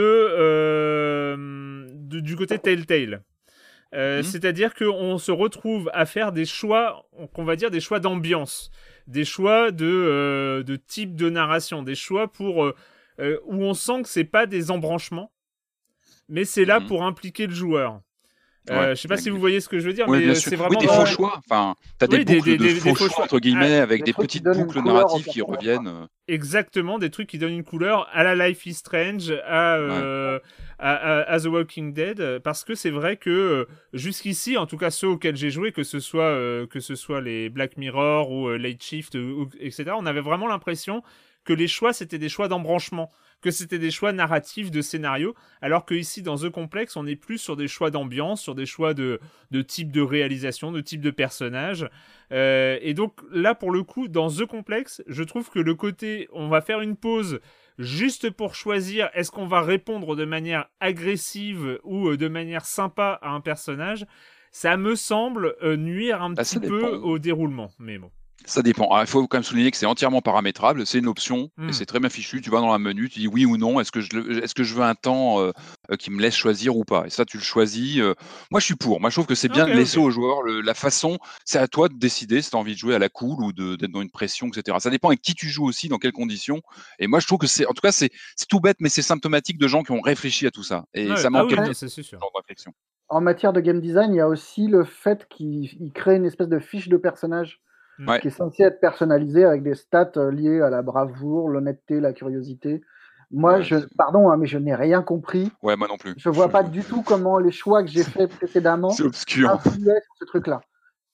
côté Telltale. C'est-à-dire qu'on se retrouve à faire des choix, qu'on va dire des choix d'ambiance, des choix de type de narration, des choix où on sent que c'est pas des embranchements, mais c'est là pour impliquer le joueur. Je sais pas si vous voyez ce que je veux dire, mais c'est vraiment...
Oui, des faux choix. Enfin, t'as des boucles de faux choix, entre guillemets, avec des petites boucles narratives qui reviennent.
Exactement, des trucs qui donnent une couleur à la Life is Strange, à The Walking Dead, parce que c'est vrai que jusqu'ici, en tout cas ceux auxquels j'ai joué, que ce soit les Black Mirror ou Late Shift, etc., on avait vraiment l'impression que les choix, c'était des choix d'embranchement, que c'était des choix narratifs de scénario, alors que ici dans The Complex, on est plus sur des choix d'ambiance, sur des choix de type de réalisation, de type de personnage. Et donc là, pour le coup, dans The Complex, je trouve que le côté, on va faire une pause juste pour choisir, est-ce qu'on va répondre de manière agressive ou de manière sympa à un personnage, ça me semble nuire un petit peu au déroulement. Mais bon.
Ça dépend. Il faut quand même souligner que c'est entièrement paramétrable, c'est une option et c'est très bien fichu. Tu vas dans la menu, tu dis oui ou non, est-ce que je veux un temps qui me laisse choisir ou pas? Et ça, tu le choisis. Moi, je suis pour. Moi, je trouve que c'est bien de laisser aux joueurs la façon. C'est à toi de décider si tu as envie de jouer à la cool ou d'être dans une pression, etc. Ça dépend avec qui tu joues aussi, dans quelles conditions. Et moi, je trouve que en tout cas, c'est tout bête, mais c'est symptomatique de gens qui ont réfléchi à tout ça. Et ça manque de réflexion.
En matière de game design, il y a aussi le fait qu'il crée une espèce de fiche de personnage. Qui est censé être personnalisé avec des stats liées à la bravoure, l'honnêteté, la curiosité. Moi, pardon, mais je n'ai rien compris.
Ouais, moi non plus.
Je vois pas du tout comment les choix que j'ai faits précédemment
c'est obscur.
influaient sur ce truc-là.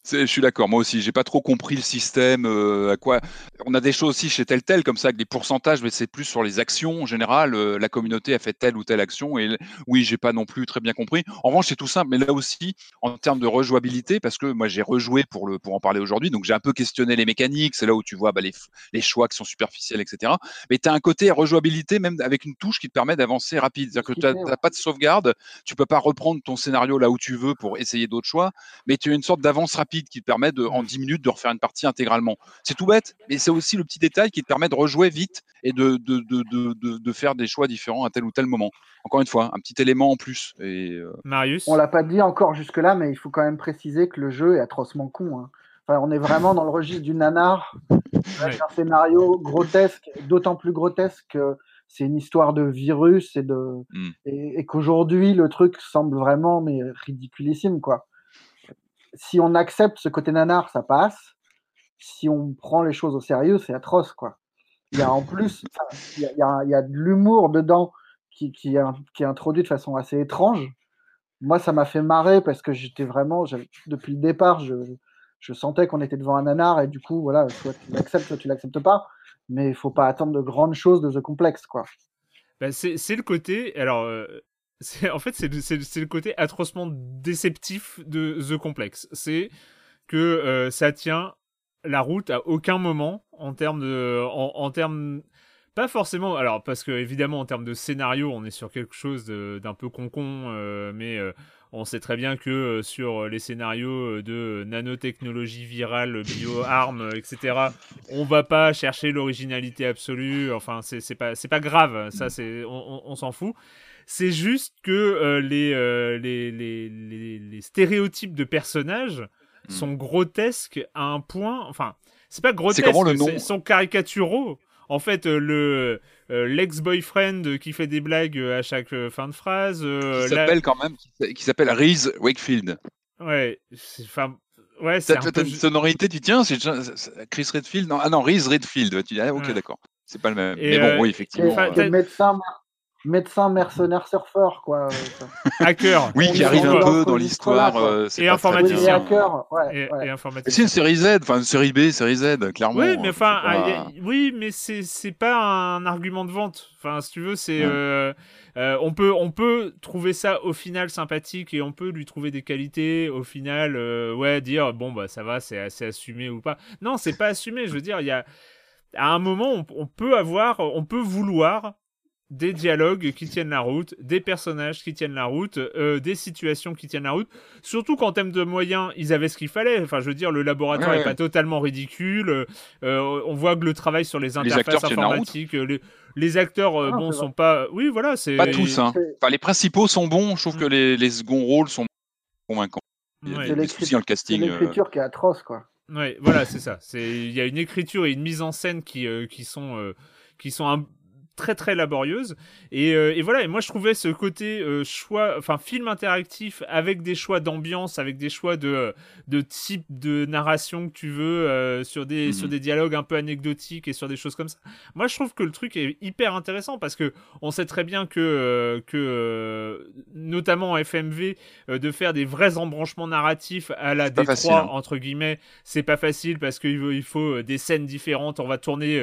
Je suis d'accord, moi aussi, j'ai pas trop compris le système, à quoi. On a des choses aussi chez tel comme ça, avec des pourcentages, mais c'est plus sur les actions en général. La communauté a fait telle ou telle action, et oui, j'ai pas non plus très bien compris. En revanche, c'est tout simple, mais là aussi, en termes de rejouabilité, parce que moi j'ai rejoué pour en parler aujourd'hui, donc j'ai un peu questionné les mécaniques. C'est là où tu vois les choix qui sont superficiels, etc. Mais tu as un côté rejouabilité, même avec une touche qui te permet d'avancer rapide. C'est-à-dire que tu n'as pas de sauvegarde, tu peux pas reprendre ton scénario là où tu veux pour essayer d'autres choix, mais tu as une sorte d'avance rapide qui te permet en 10 minutes de refaire une partie intégralement. C'est tout bête, mais c'est aussi le petit détail qui te permet de rejouer vite et de faire des choix différents à tel ou tel moment. Encore une fois, un petit élément en plus.
Marius,
on l'a pas dit encore jusque-là, mais il faut quand même préciser que le jeu est atrocement con. Hein. Enfin, on est vraiment dans le registre du nanar, avec un scénario grotesque, d'autant plus grotesque que c'est une histoire de virus et qu'aujourd'hui le truc semble vraiment ridiculissime, quoi. Si on accepte ce côté nanar, ça passe. Si on prend les choses au sérieux, c'est atroce, quoi. Il y a en plus, il y a de l'humour dedans qui est introduit de façon assez étrange. Moi, ça m'a fait marrer parce que depuis le départ, je sentais qu'on était devant un nanar et du coup, voilà, soit tu l'acceptes, soit tu l'acceptes pas. Mais il faut pas attendre de grandes choses de The Complex, quoi.
Bah, c'est le côté. Alors, en fait, c'est le côté atrocement déceptif de The Complex. C'est que ça tient la route à aucun moment en termes de. En termes. Pas forcément. Alors, parce que, évidemment, en termes de scénario, on est sur quelque chose d'un peu concon, mais. On sait très bien que sur les scénarios de nanotechnologie virale, bio-armes, etc., on va pas chercher l'originalité absolue. Enfin, c'est pas grave. Ça, on s'en fout. C'est juste que les stéréotypes de personnages sont grotesques à un point. Enfin, c'est pas grotesque, ils sont caricaturaux. En fait, l'ex-boyfriend qui fait des blagues à chaque fin de phrase.
Qui s'appelle Reese Wakefield.
Ouais, ouais,
c'est un peu... une sonorité, tu tiens, c'est Chris Redfield. Non, Reese Redfield. Tu dis, ok, d'accord. C'est pas le même. Mais bon, oui, effectivement.
Médecin, mercenaire, surfeur, quoi.
Hacker.
Oui, qui arrive un peu dans l'histoire.
Et informaticien.
Et
informaticien.
C'est une série Z, enfin une série B, série Z, clairement.
Oui, mais enfin, oui, mais c'est pas un argument de vente. Enfin, si tu veux, c'est on peut trouver ça au final sympathique et on peut lui trouver des qualités. Au final, dire bon bah ça va, c'est assez assumé ou pas. Non, c'est pas assumé. Je veux dire, il y a à un moment, on peut vouloir des dialogues qui tiennent la route, des personnages qui tiennent la route, des situations qui tiennent la route. Surtout qu'en termes de moyens, ils avaient ce qu'il fallait. Enfin, je veux dire, le laboratoire est pas totalement ridicule. On voit que le travail sur les interfaces informatiques, les acteurs, sont pas. Oui, voilà, c'est.
Pas tous, hein. Enfin, les principaux sont bons. Je trouve que les seconds rôles sont convaincants. Il y a des soucis dans le casting.
C'est l'écriture qui est atroce, quoi.
Ouais, voilà, c'est ça. Il y a une écriture et une mise en scène qui sont très très laborieuse et voilà, et moi je trouvais ce côté film interactif avec des choix d'ambiance, avec des choix de type de narration que tu veux, sur des dialogues un peu anecdotiques et sur des choses comme ça. Moi je trouve que le truc est hyper intéressant parce que on sait très bien que notamment en FMV, de faire des vrais embranchements narratifs à la D3 facile, hein. Entre guillemets, c'est pas facile parce qu'il faut des scènes différentes. On va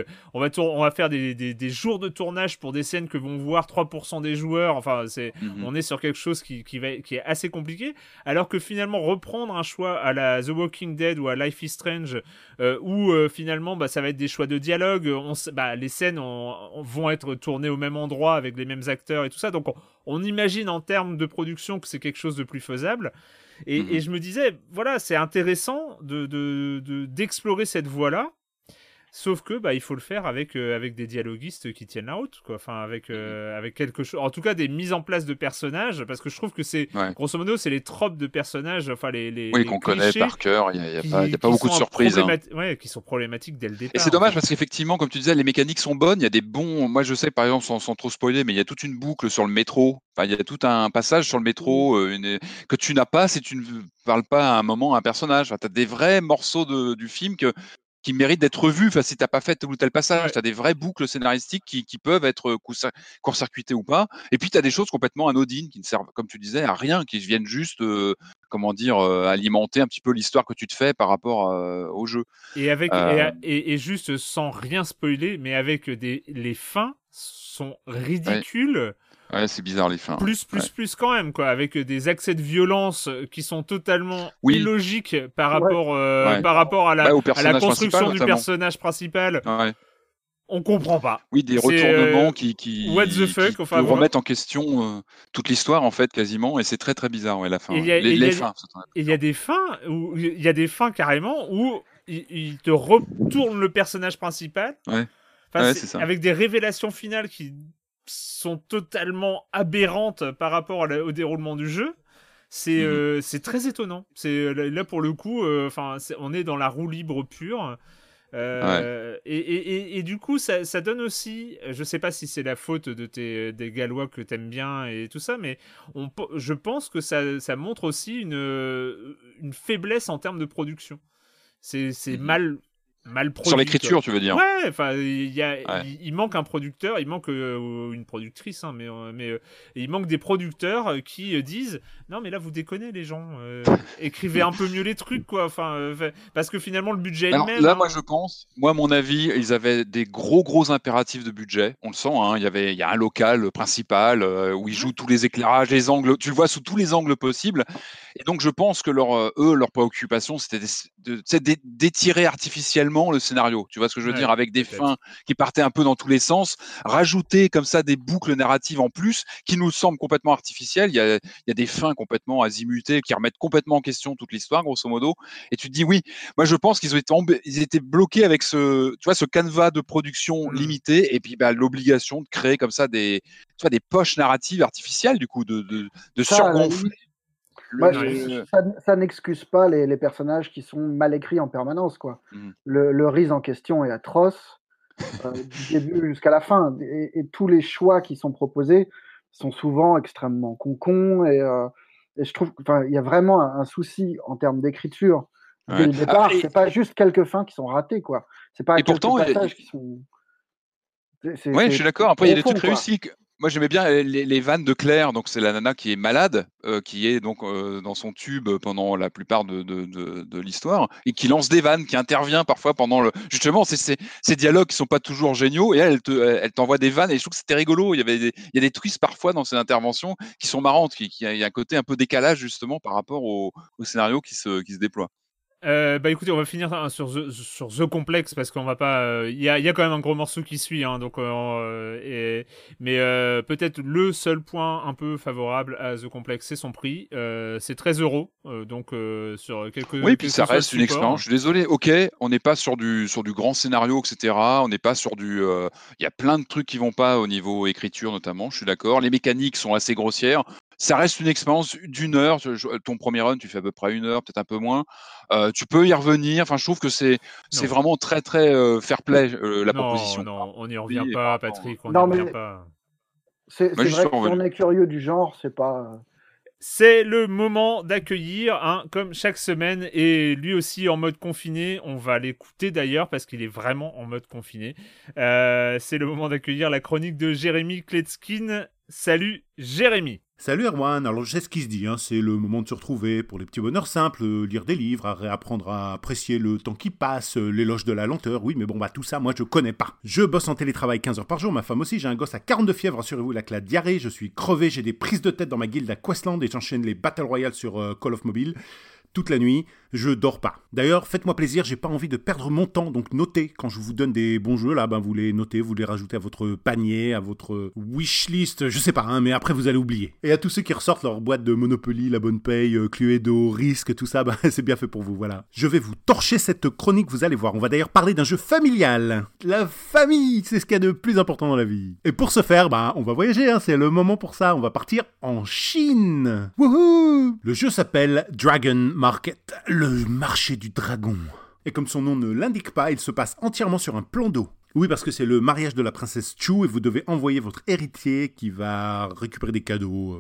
faire des jours de tournage pour des scènes que vont voir 3% des joueurs. Enfin, on est sur quelque chose qui est assez compliqué. Alors que finalement, reprendre un choix à la The Walking Dead ou à Life is Strange, où finalement, ça va être des choix de dialogue. Les scènes vont être tournées au même endroit avec les mêmes acteurs et tout ça. Donc, on imagine en termes de production que c'est quelque chose de plus faisable. Et je me disais, voilà, c'est intéressant d'explorer cette voie-là. Sauf que il faut le faire avec des dialoguistes qui tiennent la route, quoi. Enfin, avec quelque chose, en tout cas des mises en place de personnages, parce que je trouve que c'est grosso modo c'est les tropes de personnages, enfin les
qu'on connaît par cœur. Il y a pas beaucoup de surprises,
qui sont problématiques dès le départ.
Et c'est dommage parce qu'effectivement, comme tu disais, les mécaniques sont bonnes. Il y a des bons. Moi, je sais par exemple, sans trop spoiler, mais il y a toute une boucle sur le métro. Enfin, il y a tout un passage sur le métro que tu n'as pas si tu ne parles pas à un moment à un personnage. Enfin, tu as des vrais morceaux du film que qui méritent d'être vus. Enfin, si t'as pas fait tel ou tel passage, t'as des vraies boucles scénaristiques qui peuvent être court-circuitées ou pas. Et puis t'as des choses complètement anodines qui ne servent, comme tu disais, à rien, qui viennent juste, alimenter un petit peu l'histoire que tu te fais par rapport au jeu.
Et et juste sans rien spoiler, mais avec les fins sont ridicules.
Ouais, c'est bizarre les fins.
Plus quand même, quoi, avec des accès de violence qui sont totalement illogiques par rapport à la construction du personnage principal.
Ouais.
On comprend pas.
Oui, des retournements qui
what the fuck,
remettent en question toute l'histoire en fait quasiment, et c'est très très bizarre la fin.
Les fins. Il y a des fins où il y a des fins carrément où il te retourne le personnage principal.
Ouais. C'est ça.
Avec des révélations finales qui sont totalement aberrantes par rapport au déroulement du jeu. C'est très étonnant. Là pour le coup, on est dans la roue libre pure. Et du coup, ça donne aussi, je sais pas si c'est la faute des Gallois que t'aimes bien et tout ça, mais je pense que ça montre aussi une faiblesse en termes de production. C'est mal produit.
Sur l'écriture, tu veux dire?
Ouais, enfin, il manque un producteur, il manque une productrice, hein, mais il manque des producteurs qui disent non, mais là vous déconnez les gens, écrivez un peu mieux les trucs, quoi. Parce que finalement le budget est le même.
Là, moi, à mon avis, ils avaient des gros impératifs de budget. On le sent, hein, il y a un local principal où ils jouent tous les éclairages, les angles, tu le vois sous tous les angles possibles. Et donc je pense que leur préoccupation, c'était d'étirer artificiellement le scénario, tu vois ce que je veux dire, avec des fins qui partaient un peu dans tous les sens, rajouter comme ça des boucles narratives en plus qui nous semblent complètement artificielles. Il y a des fins complètement azimutées qui remettent complètement en question toute l'histoire, grosso modo, et tu te dis oui, moi je pense qu'ils étaient bloqués avec ce canevas de production limité, et puis l'obligation de créer comme ça des poches narratives artificielles, du coup, de surgonfler.
Ça n'excuse pas les personnages qui sont mal écrits en permanence, quoi. Le Riz en question est atroce du début jusqu'à la fin, et tous les choix qui sont proposés sont souvent extrêmement concons, et je trouve qu'il y a vraiment un souci en termes d'écriture dès le départ. C'est pas juste quelques fins qui sont ratées, quoi. C'est pas quelques passages qui sont...
je suis d'accord. Après, il y a des trucs réussis. Moi, j'aimais bien les vannes de Claire. Donc, c'est la nana qui est malade, qui est donc dans son tube pendant la plupart de l'histoire, et qui lance des vannes, qui intervient parfois pendant justement ces dialogues qui sont pas toujours géniaux. Et elle t'envoie des vannes. Et je trouve que c'était rigolo. Il y a des twists parfois dans ces interventions qui sont marrantes, il y a un côté un peu décalage justement par rapport au scénario qui se déploie.
Écoutez, on va finir sur The Complex, parce qu'on va pas. Il y a quand même un gros morceau qui suit, hein, donc mais peut-être le seul point un peu favorable à The Complex, c'est son prix. C'est 13 €, donc sur quelques.
Oui, puis ça reste une expérience. Je suis désolé. Ok, on n'est pas sur du grand scénario, etc. On n'est pas sur du. Il y a plein de trucs qui vont pas au niveau écriture notamment. Je suis d'accord. Les mécaniques sont assez grossières. Ça reste une expérience d'1 heure. Ton premier run, tu fais à peu près 1 heure, peut-être un peu moins. Tu peux y revenir. Enfin, je trouve que c'est vraiment très très fair play la proposition.
Non, on n'y revient pas, Patrick. On n'y revient pas.
C'est vrai que si on est curieux du genre, c'est pas.
C'est le moment d'accueillir, hein, comme chaque semaine, et lui aussi en mode confiné. On va l'écouter d'ailleurs parce qu'il est vraiment en mode confiné. C'est le moment d'accueillir la chronique de Jérémy Kletskin. Salut Jérémy.
Salut Erwan, alors je sais ce qui se dit, hein, c'est le moment de se retrouver pour les petits bonheurs simples, lire des livres, à réapprendre à apprécier le temps qui passe, l'éloge de la lenteur, oui mais bon tout ça moi je connais pas. Je bosse en télétravail 15 heures par jour, ma femme aussi, j'ai un gosse à 42 fièvres, rassurez-vous, la diarrhée, je suis crevé, j'ai des prises de tête dans ma guilde à Questland et j'enchaîne les Battle Royale sur Call of Mobile. Toute la nuit, je dors pas. D'ailleurs, faites-moi plaisir, j'ai pas envie de perdre mon temps, donc notez. Quand je vous donne des bons jeux, là, vous les notez, vous les rajoutez à votre panier, à votre wishlist, je sais pas, hein, mais après vous allez oublier. Et à tous ceux qui ressortent leur boîte de Monopoly, La Bonne Paye, Cluedo, Risque, tout ça, c'est bien fait pour vous, voilà. Je vais vous torcher cette chronique, vous allez voir. On va d'ailleurs parler d'un jeu familial. La famille, c'est ce qu'il y a de plus important dans la vie. Et pour ce faire, on va voyager, hein, c'est le moment pour ça. On va partir en Chine. Wouhou! Le jeu s'appelle Dragon Market, le marché du dragon. Et comme son nom ne l'indique pas, il se passe entièrement sur un plan d'eau. Oui, parce que c'est le mariage de la princesse Chu et vous devez envoyer votre héritier qui va récupérer des cadeaux.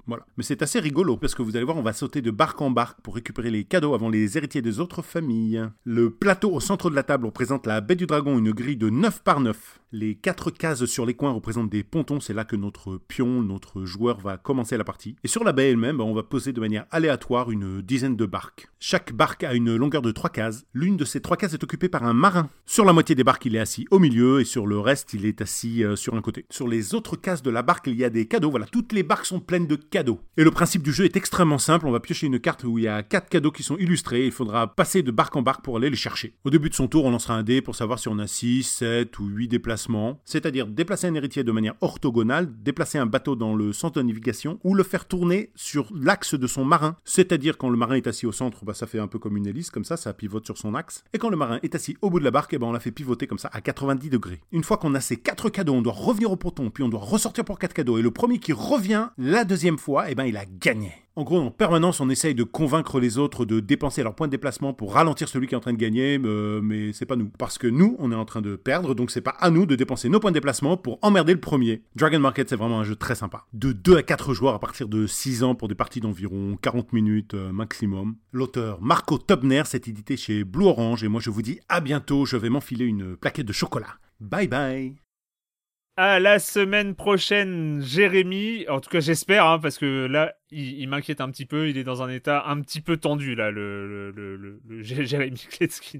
Voilà. Mais c'est assez rigolo, parce que vous allez voir, on va sauter de barque en barque pour récupérer les cadeaux avant les héritiers des autres familles. Le plateau au centre de la table représente la baie du dragon, une grille de 9 par 9. Les 4 cases sur les coins représentent des pontons, c'est là que notre pion, notre joueur va commencer la partie. Et sur la baie elle-même, on va poser de manière aléatoire une dizaine de barques. Chaque barque a une longueur de 3 cases. L'une de ces 3 cases est occupée par un marin. Sur la moitié des barques, il est assis au milieu, et sur le reste, il est assis sur un côté. Sur les autres cases de la barque, il y a des cadeaux. Voilà, toutes les barques sont pleines de cadeaux. Et le principe du jeu est extrêmement simple. On va piocher une carte où il y a 4 cadeaux qui sont illustrés. Il faudra passer de barque en barque pour aller les chercher. Au début de son tour, on lancera un dé pour savoir si on a 6, 7 ou 8 déplacements. C'est-à-dire déplacer un héritier de manière orthogonale, déplacer un bateau dans le centre de navigation ou le faire tourner sur l'axe de son marin. C'est-à-dire quand le marin est assis au centre, ça fait un peu comme une hélice, comme ça pivote sur son axe. Et quand le marin est assis au bout de la barque, on la fait pivoter comme ça à 90 degrés. Une fois qu'on a ces 4 cadeaux, on doit revenir au ponton, puis on doit ressortir pour 4 cadeaux. Et le premier qui revient la deuxième fois, il a gagné. En gros, en permanence, on essaye de convaincre les autres de dépenser leurs points de déplacement pour ralentir celui qui est en train de gagner, mais c'est pas nous. Parce que nous, on est en train de perdre, donc c'est pas à nous de dépenser nos points de déplacement pour emmerder le premier. Dragon Market, c'est vraiment un jeu très sympa. De 2 à 4 joueurs à partir de 6 ans pour des parties d'environ 40 minutes maximum. L'auteur Marco Tobner s'est édité chez Blue Orange, et moi je vous dis à bientôt, je vais m'enfiler une plaquette de chocolat. Bye bye.
À la semaine prochaine, Jérémy. En tout cas, j'espère, parce que là, il m'inquiète un petit peu. Il est dans un état un petit peu tendu, là, le Jérémy Kletskin.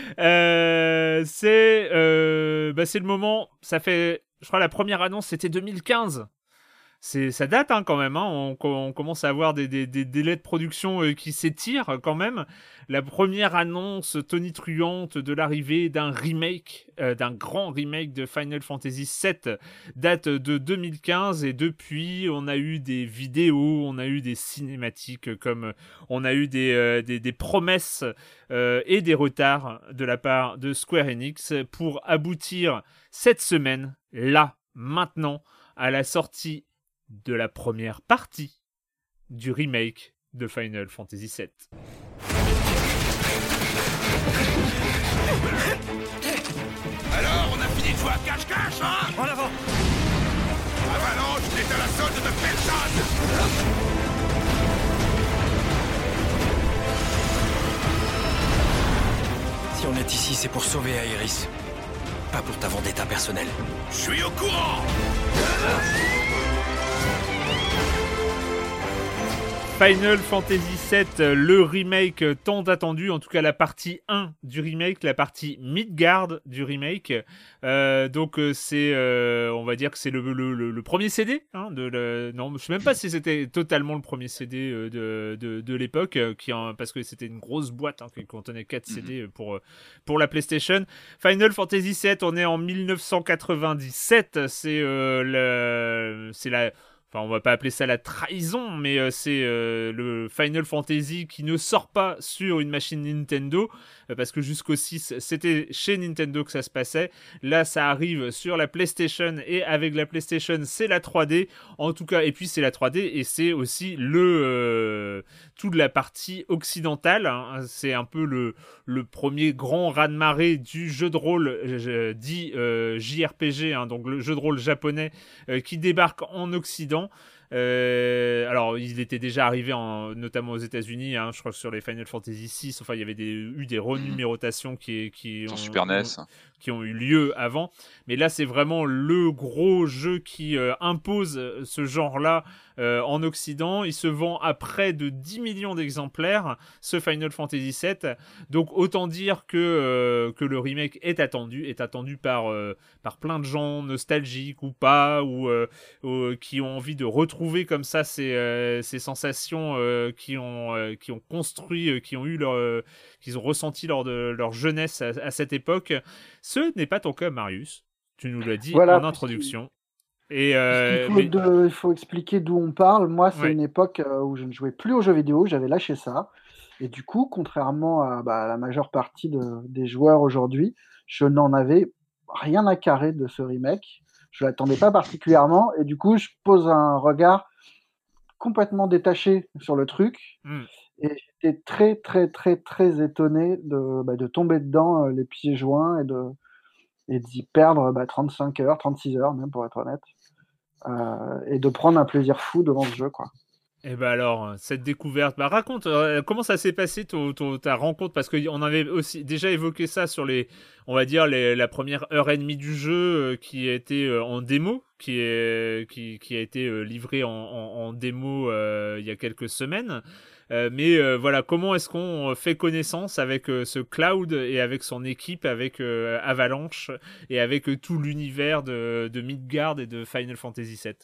C'est le moment. Ça fait, je crois, la première annonce, c'était 2015. Ça date quand même, on commence à avoir des délais de production qui s'étirent quand même. La première annonce tonitruante de l'arrivée d'un remake, d'un grand remake de Final Fantasy VII date de 2015 et depuis on a eu des vidéos, on a eu des cinématiques, comme on a eu des promesses et des retards de la part de Square Enix pour aboutir cette semaine, là, maintenant, à la sortie de la première partie du remake de Final Fantasy VII.
Alors, on a fini de jouer à cache-cache, hein? En avant! Avalanche n'est à la solde de personne!
Si on est ici, c'est pour sauver Aeris. Pas pour ta vendetta personnelle.
Je suis au courant!
Final Fantasy VII, le remake tant attendu, en tout cas la partie 1 du remake, la partie Midgard du remake. Donc c'est, on va dire que c'est le premier CD. Non, je sais même pas si c'était totalement le premier CD de l'époque, parce que c'était une grosse boîte qui contenait 4 CD pour la PlayStation. Final Fantasy VII, on est en 1997, c'est la... Enfin, on va pas appeler ça la trahison, mais c'est le Final Fantasy qui ne sort pas sur une machine Nintendo, parce que jusqu'au 6, c'était chez Nintendo que ça se passait. Là, ça arrive sur la PlayStation, et avec la PlayStation, c'est la 3D. En tout cas, et puis c'est la 3D, et c'est aussi toute la partie occidentale. C'est un peu le premier grand raz-de-marée du jeu de rôle dit JRPG, donc le jeu de rôle japonais qui débarque en Occident. Alors, il était déjà arrivé notamment aux États-Unis, je crois que sur les Final Fantasy VI, enfin, il y avait eu des renumérotations qui ont eu lieu avant. Mais là, c'est vraiment le gros jeu qui impose ce genre-là en Occident. Il se vend à près de 10 millions d'exemplaires, ce Final Fantasy VII. Donc, autant dire que le remake est attendu par plein de gens nostalgiques ou pas, ou qui ont envie de retrouver comme ça ces sensations qui ont construit, qu'ils ont ressenti lors de leur jeunesse à cette époque. Ce n'est pas ton cas, Marius. Tu nous l'as dit en introduction.
Il faut expliquer d'où on parle. Moi, c'est une époque où je ne jouais plus aux jeux vidéo, j'avais lâché ça. Et du coup, contrairement à la majeure partie des joueurs aujourd'hui, je n'en avais rien à carrer de ce remake. Je ne l'attendais pas particulièrement. Et du coup, je pose un regard complètement détaché sur le truc. Et j'étais très, très, très, très étonné de tomber dedans les pieds joints et d'y perdre 35 heures, 36 heures même, pour être honnête. Et de prendre un plaisir fou devant ce jeu, quoi.
Et ben alors, cette découverte, raconte, comment ça s'est passé ta rencontre, parce qu'on avait aussi déjà évoqué ça sur on va dire la première heure et demie du jeu qui a été en démo, qui a été livré en démo il y a quelques semaines. Mais voilà, comment est-ce qu'on fait connaissance avec ce Cloud et avec son équipe, avec Avalanche et avec tout l'univers de Midgard et de Final Fantasy VII?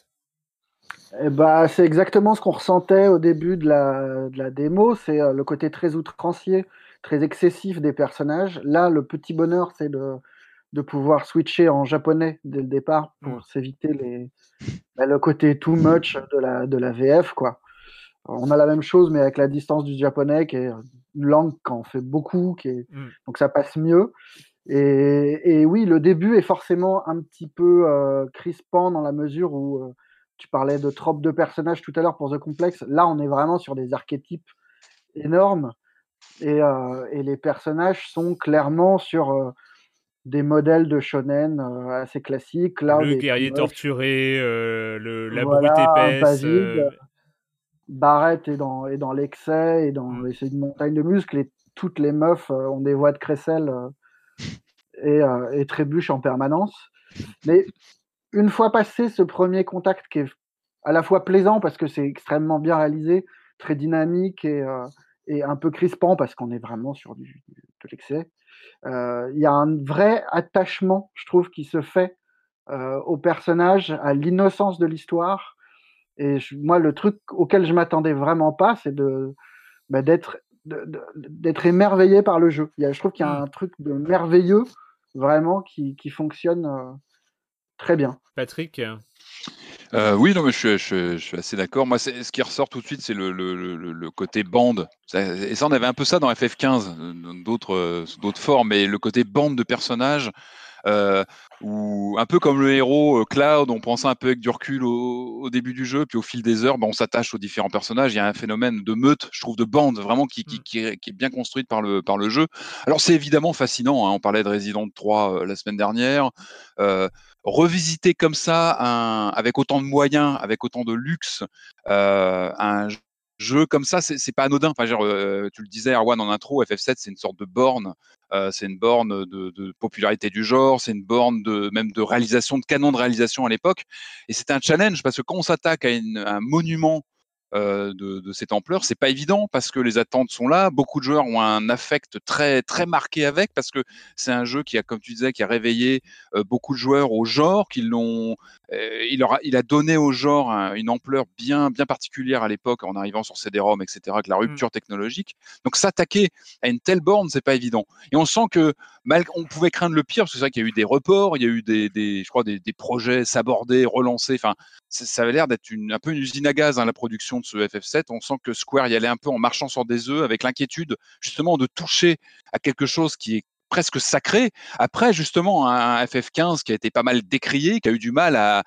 C'est exactement ce qu'on ressentait au début de la démo, c'est le côté très outrancier, très excessif des personnages. Là, le petit bonheur, c'est de pouvoir switcher en japonais dès le départ pour s'éviter le côté too much de la VF, quoi. On a la même chose, mais avec la distance du japonais, qui est une langue qu'on fait beaucoup, donc ça passe mieux. Et oui, le début est forcément un petit peu crispant dans la mesure où tu parlais de tropes de personnages tout à l'heure pour The Complex. Là, on est vraiment sur des archétypes énormes et les personnages sont clairement sur des modèles de shonen assez classiques. Là,
le guerrier torturé, la
voilà,
brute épaisse.
Barrett est dans l'excès et c'est une montagne de muscles et toutes les meufs ont des voix de crécelle et trébuchent en permanence. Mais une fois passé ce premier contact qui est à la fois plaisant parce que c'est extrêmement bien réalisé, très dynamique et un peu crispant parce qu'on est vraiment sur de l'excès, il y a un vrai attachement, je trouve, qui se fait au personnage, à l'innocence de l'histoire. Et moi, le truc auquel je m'attendais vraiment pas, c'est d'être émerveillé par le jeu. Je trouve qu'il y a un truc de merveilleux, vraiment, qui fonctionne très bien.
Patrick?
Oui, non, mais je suis assez d'accord. Moi, ce qui ressort tout de suite, c'est le côté bande. Et ça, on avait un peu ça dans FF15, d'autres formes, mais le côté bande de personnages, où un peu comme le héros Cloud, on prend ça un peu avec du recul au début du jeu, puis au fil des heures, on s'attache aux différents personnages. Il y a un phénomène de meute, je trouve, de bande, vraiment qui est bien construite par le jeu. Alors, c'est évidemment fascinant, hein. On parlait de Resident 3 la semaine dernière. Revisiter comme ça, avec autant de moyens, avec autant de luxe, un jeu comme ça, c'est pas anodin. Enfin, tu le disais, Erwan, en intro, FF7, c'est une sorte de borne. C'est une borne de popularité du genre, c'est une borne même de réalisation, de canon de réalisation à l'époque. Et c'est un challenge parce que quand on s'attaque à un monument de cette ampleur, c'est pas évident parce que les attentes sont là. Beaucoup de joueurs ont un affect très très marqué avec, parce que c'est un jeu qui a, comme tu disais, qui a réveillé beaucoup de joueurs au genre, il a donné au genre une ampleur bien bien particulière à l'époque en arrivant sur CD-ROM, etc., avec la rupture technologique. Donc s'attaquer à une telle borne, c'est pas évident. Et on sent que on pouvait craindre le pire, parce que c'est vrai qu'il y a eu des reports, il y a eu je crois des projets s'aborder, relancer. Enfin, ça avait l'air d'être un peu une usine à gaz, hein, la production de ce FF7. On sent que Square y allait un peu en marchant sur des œufs, avec l'inquiétude justement de toucher à quelque chose qui est presque sacré. Après, justement, un FF15 qui a été pas mal décrié, qui a eu du mal à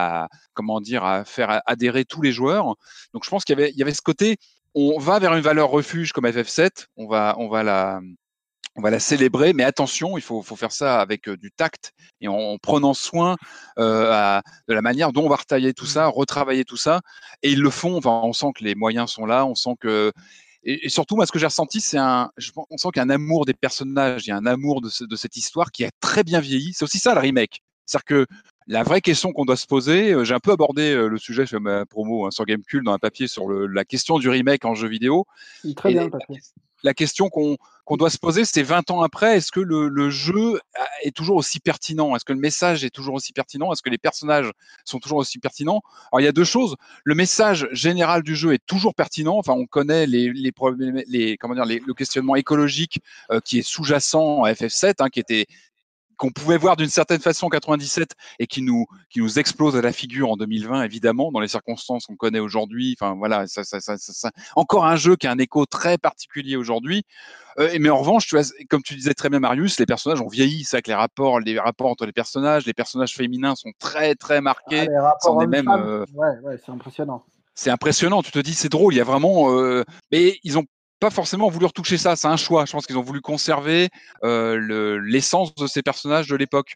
faire adhérer tous les joueurs. Donc, je pense qu'il y avait ce côté, on va vers une valeur refuge comme FF7, on va la célébrer, mais attention, il faut faire ça avec du tact et en prenant soin de la manière dont on va retailler tout ça, retravailler tout ça. Et ils le font. Enfin, on sent que les moyens sont là, on sent que et surtout, moi, ce que j'ai ressenti, on sent qu'il y a un amour des personnages, il y a un amour de cette histoire qui a très bien vieilli. C'est aussi ça le remake. C'est-à-dire que la vraie question qu'on doit se poser, j'ai un peu abordé le sujet sur ma promo sur Gamecube dans un papier sur la question du remake en jeu vidéo.
Très bien le papier.
La question qu'on doit se poser, c'est 20 ans après, est-ce que le jeu est toujours aussi pertinent? Est-ce que le message est toujours aussi pertinent? Est-ce que les personnages sont toujours aussi pertinents? Alors, il y a deux choses. Le message général du jeu est toujours pertinent. Enfin, on connaît le questionnement écologique qui est sous-jacent à FF7, hein, qu'on pouvait voir d'une certaine façon en 97 et qui nous explose à la figure en 2020, évidemment, dans les circonstances qu'on connaît aujourd'hui. Enfin, voilà, ça. Encore un jeu qui a un écho très particulier aujourd'hui. Mais en revanche, comme tu disais très bien, Marius, les personnages ont vieilli. C'est vrai que les rapports entre les personnages féminins sont très, très marqués.
Les rapports hommes-femmes, c'est impressionnant.
C'est impressionnant. Tu te dis, c'est drôle. Il y a vraiment, mais ils ont pas forcément voulu retoucher ça, c'est un choix. Je pense qu'ils ont voulu conserver l'essence de ces personnages de l'époque.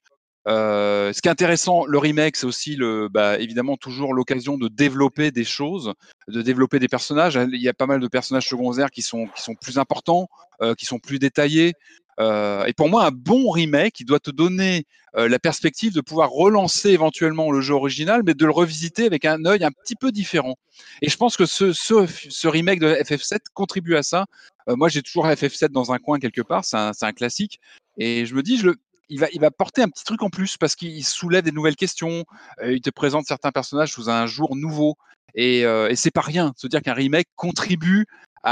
Ce qui est intéressant, le remake, c'est aussi évidemment toujours l'occasion de développer des choses, de développer des personnages. Il y a pas mal de personnages secondaires qui sont plus importants, qui sont plus détaillés. Et pour moi, un bon remake, il doit te donner la perspective de pouvoir relancer éventuellement le jeu original, mais de le revisiter avec un œil un petit peu différent. Et je pense que ce remake de FF7 contribue à ça. Moi, j'ai toujours FF7 dans un coin quelque part, c'est un classique. Et je me dis, il va porter un petit truc en plus parce qu'il soulève des nouvelles questions, il te présente certains personnages sous un jour nouveau. Et c'est pas rien de se dire qu'un remake contribue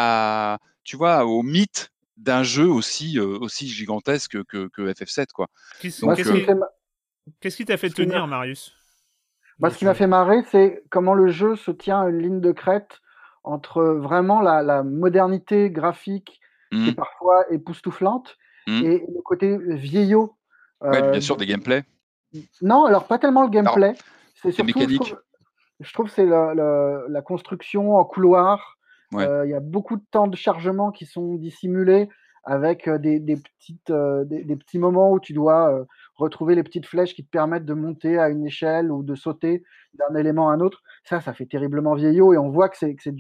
au mythe d'un jeu aussi gigantesque que FF7, quoi.
Qu'est-ce qui t'a fait tenir, Marius?
Ce qui m'a fait marrer, c'est comment le jeu se tient à une ligne de crête entre vraiment la modernité graphique qui est parfois époustouflante et le côté vieillot.
Bien sûr, des gameplays.
Non, alors pas tellement le gameplay. C'est surtout,
mécanique.
Je trouve que c'est la construction en couloir. Il y a beaucoup de temps de chargement qui sont dissimulés avec des petits moments où tu dois retrouver les petites flèches qui te permettent de monter à une échelle ou de sauter d'un élément à un autre. Ça fait terriblement vieillot et on voit que c'est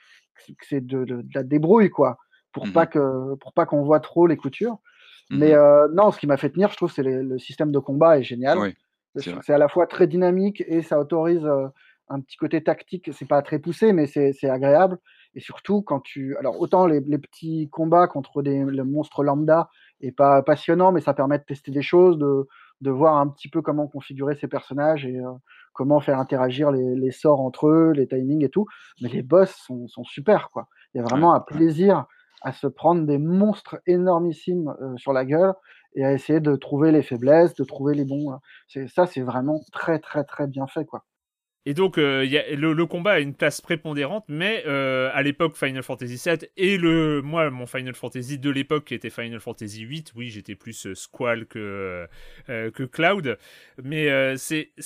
de la débrouille, quoi, pour pas qu'on voit trop les coutures. Mais non, ce qui m'a fait tenir, je trouve, c'est le système de combat est génial.
Oui,
c'est à la fois très dynamique et ça autorise un petit côté tactique. C'est pas très poussé, mais c'est agréable. Et surtout, alors autant les petits combats contre le monstre lambda est pas passionnant, mais ça permet de tester des choses, de voir un petit peu comment configurer ces personnages et comment faire interagir les sorts entre eux, les timings et tout. Mais les boss sont super, quoi. Il y a vraiment un plaisir à se prendre des monstres énormissimes sur la gueule et à essayer de trouver les faiblesses, de trouver les bons. C'est vraiment très, très, très bien fait, quoi.
Et donc, le combat a une place prépondérante, mais à l'époque Final Fantasy VII et moi, mon Final Fantasy de l'époque qui était Final Fantasy VIII, oui, j'étais plus Squall que Cloud, mais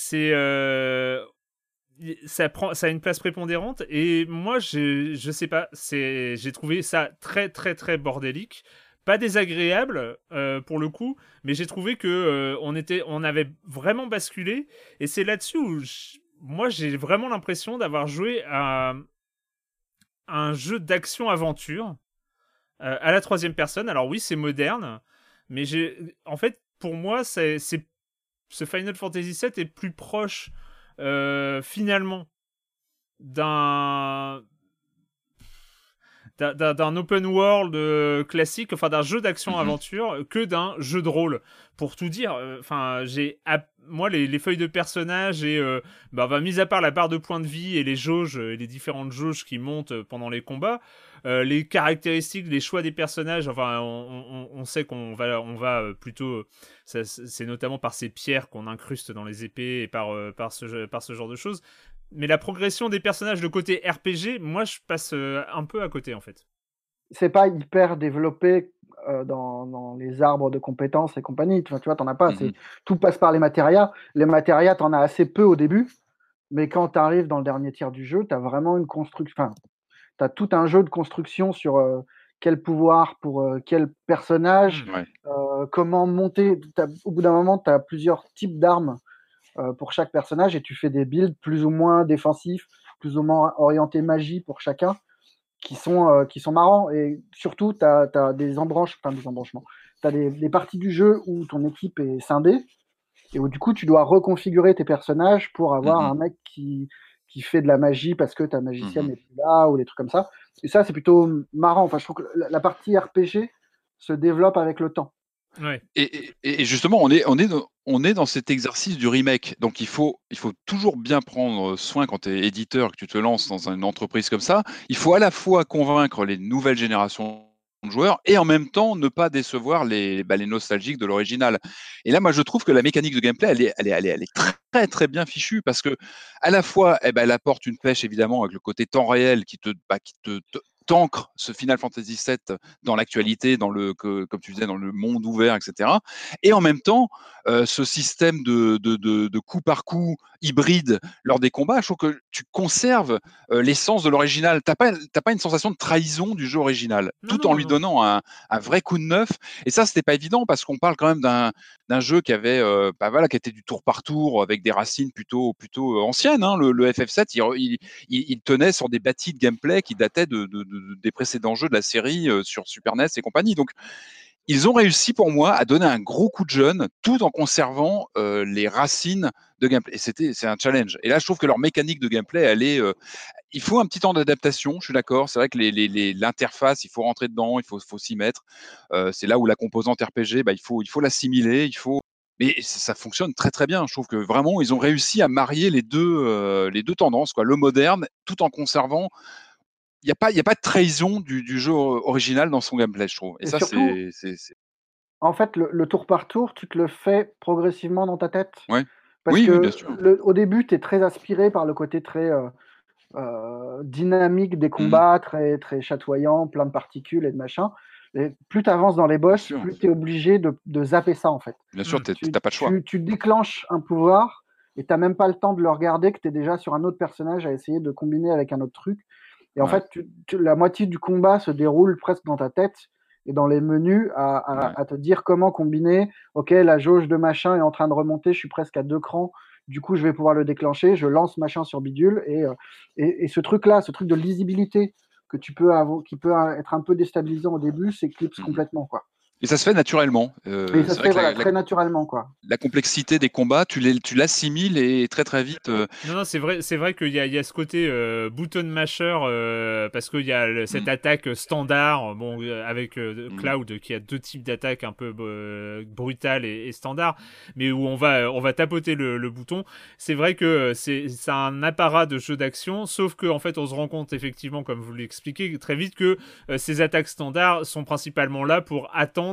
ça a une place prépondérante et moi, je sais pas, j'ai trouvé ça très, très, très bordélique. Pas désagréable pour le coup, mais j'ai trouvé que on avait vraiment basculé et c'est là-dessus où moi, j'ai vraiment l'impression d'avoir joué à un jeu d'action-aventure à la troisième personne. Alors oui, c'est moderne, mais en fait, pour moi, ce Final Fantasy VII est plus proche, finalement, d'un open world classique, enfin d'un jeu d'action-aventure, que d'un jeu de rôle. Pour tout dire, moi, les feuilles de personnages et mis à part la barre de points de vie et les jauges, les différentes jauges qui montent pendant les combats, les caractéristiques, les choix des personnages, enfin, on sait qu'on va plutôt, c'est notamment par ces pierres qu'on incruste dans les épées et par ce genre de choses. Mais la progression des personnages, le côté RPG, moi, je passe un peu à côté, en fait.
C'est pas hyper développé dans les arbres de compétences et compagnie. Tu vois, t'en as pas. Tout passe par les matérias. Les matérias, t'en as assez peu au début. Mais quand tu arrives dans le dernier tiers du jeu, t'as vraiment une construction. Enfin, t'as tout un jeu de construction sur quel pouvoir pour quel personnage, comment monter. Au bout d'un moment, t'as plusieurs types d'armes pour chaque personnage et tu fais des builds plus ou moins défensifs, plus ou moins orientés magie pour chacun, qui sont marrants. Et surtout, tu as des embranchements. Tu as des parties du jeu où ton équipe est scindée et où du coup, tu dois reconfigurer tes personnages pour avoir un mec qui fait de la magie parce que ta magicienne n'est plus là ou des trucs comme ça. Et ça, c'est plutôt marrant. Enfin, je trouve que la partie RPG se développe avec le temps.
Ouais.
Et justement, on est dans cet exercice du remake. Donc, il faut toujours bien prendre soin quand tu es éditeur, que tu te lances dans une entreprise comme ça. Il faut à la fois convaincre les nouvelles générations de joueurs et en même temps ne pas décevoir les nostalgiques de l'original. Et là, moi, je trouve que la mécanique de gameplay, elle est très, très bien fichue parce que à la fois, elle apporte une pêche, évidemment, avec le côté temps réel qui t'ancre ce Final Fantasy VII dans l'actualité, comme tu disais, dans le monde ouvert, etc. Et en même temps, ce système de coup par coup hybride lors des combats, je trouve que tu conserves l'essence de l'original. T'as pas une sensation de trahison du jeu original, tout en lui donnant un vrai coup de neuf. Et ça, c'était pas évident parce qu'on parle quand même d'un jeu qui avait, qui était du tour par tour avec des racines plutôt anciennes. Hein. Le FF7, il tenait sur des bâtis de gameplay qui dataient des précédents jeux de la série sur Super NES et compagnie. Donc, ils ont réussi pour moi à donner un gros coup de jeune tout en conservant les racines de gameplay. Et c'est un challenge. Et là, je trouve que leur mécanique de gameplay, il faut un petit temps d'adaptation, je suis d'accord. C'est vrai que l'interface, il faut rentrer dedans, il faut s'y mettre. C'est là où la composante RPG, il faut l'assimiler, mais ça fonctionne très très bien. Je trouve que vraiment, ils ont réussi à marier les deux tendances, quoi. Le moderne, tout en conservant. Il n'y a pas de trahison du jeu original dans son gameplay, je trouve. Et ça,
surtout,
c'est...
En fait, le tour par tour, tu te le fais progressivement dans ta tête.
Ouais.
Parce
Oui,
que
bien sûr.
au début, tu es très aspiré par le côté très dynamique des combats, très, très chatoyant, plein de particules et de machin. Et plus tu avances dans les boss, plus tu es obligé de zapper ça, en fait.
Bien sûr, tu n'as pas de choix.
Tu déclenches un pouvoir et tu n'as même pas le temps de le regarder, que tu es déjà sur un autre personnage à essayer de combiner avec un autre truc. Et en fait, la moitié du combat se déroule presque dans ta tête et dans les menus à te dire comment combiner. Ok, la jauge de machin est en train de remonter, je suis presque à 2 crans. Du coup, je vais pouvoir le déclencher. Je lance machin sur bidule. Et ce truc-là, ce truc de lisibilité que tu peux avoir, qui peut être un peu déstabilisant au début, s'éclipse complètement, quoi.
Et ça se fait naturellement.
Et ça se fait très naturellement, quoi.
La complexité des combats, tu l'assimiles et très très vite.
Non, c'est vrai qu'il y a ce côté button masher parce qu'il y a cette attaque standard, avec Cloud qui a 2 types d'attaques un peu brutales et standard, mais où on va tapoter le bouton. C'est vrai que c'est un apparat de jeu d'action, sauf que en fait on se rend compte effectivement, comme vous l'expliquez très vite, que ces attaques standards sont principalement là pour attendre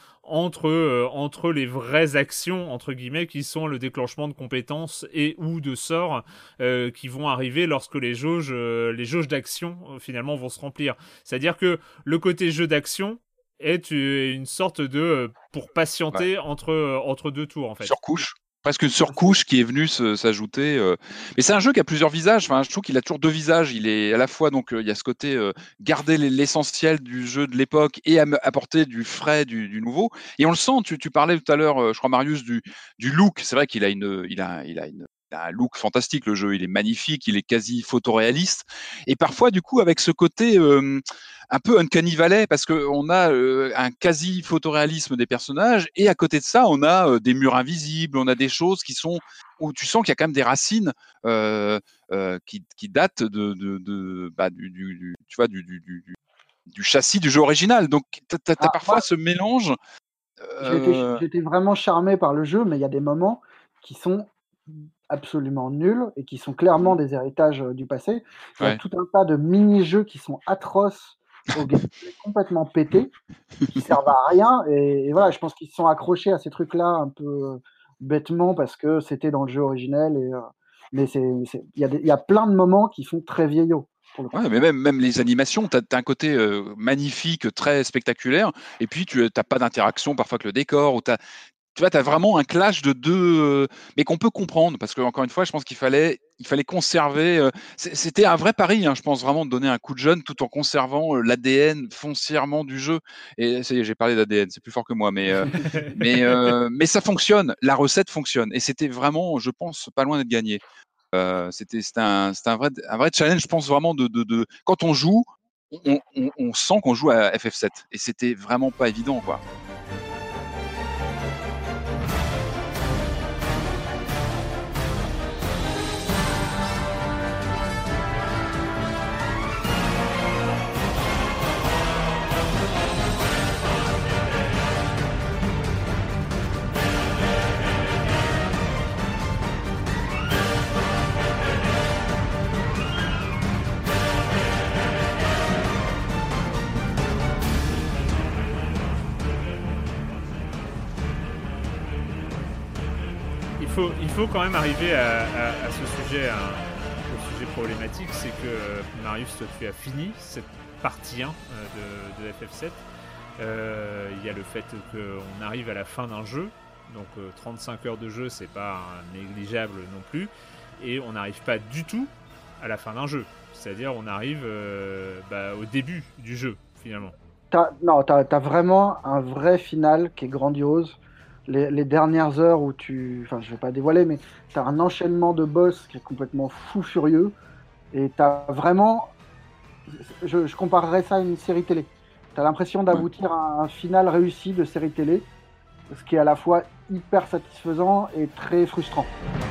entre les vraies actions entre guillemets qui sont le déclenchement de compétences et ou de sorts qui vont arriver lorsque les jauges d'action finalement vont se remplir. C'est-à-dire que le côté jeu d'action est une sorte de pour patienter entre 2 tours en fait.
Surcouche. Presque une surcouche qui est venue s'ajouter. Mais c'est un jeu qui a plusieurs visages. Enfin, je trouve qu'il a toujours 2 visages. Il est à la fois, donc, il y a ce côté garder l'essentiel du jeu de l'époque et apporter du frais, du nouveau. Et on le sent. Tu parlais tout à l'heure, je crois, Marius, du look. C'est vrai qu'il a un look fantastique, le jeu. Il est magnifique. Il est quasi photoréaliste. Et parfois, du coup, avec ce côté un peu uncanny valley, parce qu'on a un quasi photoréalisme des personnages, et à côté de ça, on a des murs invisibles, on a des choses où tu sens qu'il y a quand même des racines qui datent du châssis du jeu original. Donc, t'as parfois ce mélange.
J'étais vraiment charmé par le jeu, mais il y a des moments qui sont absolument nuls et qui sont clairement des héritages du passé. Il y a tout un tas de mini-jeux qui sont atroces, au gameplay complètement pété, qui servent à rien. Et voilà, je pense qu'ils se sont accrochés à ces trucs-là un peu bêtement parce que c'était dans le jeu originel. Mais il y a plein de moments qui font très vieillots.
Ouais, mais même les animations, tu as un côté magnifique, très spectaculaire, et puis tu n'as pas d'interaction parfois avec le décor, ou tu vois, tu as vraiment un clash de 2, mais qu'on peut comprendre, parce que encore une fois, je pense qu'il fallait conserver. C'était un vrai pari, hein, je pense vraiment de donner un coup de jeune tout en conservant l'ADN foncièrement du jeu. Et ça y est, j'ai parlé d'ADN, c'est plus fort que moi, mais ça fonctionne, la recette fonctionne, et c'était vraiment, je pense, pas loin d'être gagné. C'était un vrai challenge, je pense vraiment de quand on joue, on sent qu'on joue à FF7, et c'était vraiment pas évident, quoi.
Il faut quand même arriver à ce sujet, au sujet problématique, c'est que Marius, toi, tu as fini cette partie 1 de FF7. Il y a le fait qu'on arrive à la fin d'un jeu, donc 35 heures de jeu, c'est pas négligeable non plus, et on n'arrive pas du tout à la fin d'un jeu, c'est-à-dire on arrive au début du jeu finalement.
T'as vraiment un vrai final qui est grandiose. les dernières heures où enfin, je vais pas dévoiler, mais t'as un enchaînement de boss qui est complètement fou furieux, et t'as vraiment, je comparerais ça à une série télé. T'as l'impression d'aboutir à un final réussi de série télé, ce qui est à la fois hyper satisfaisant et très frustrant.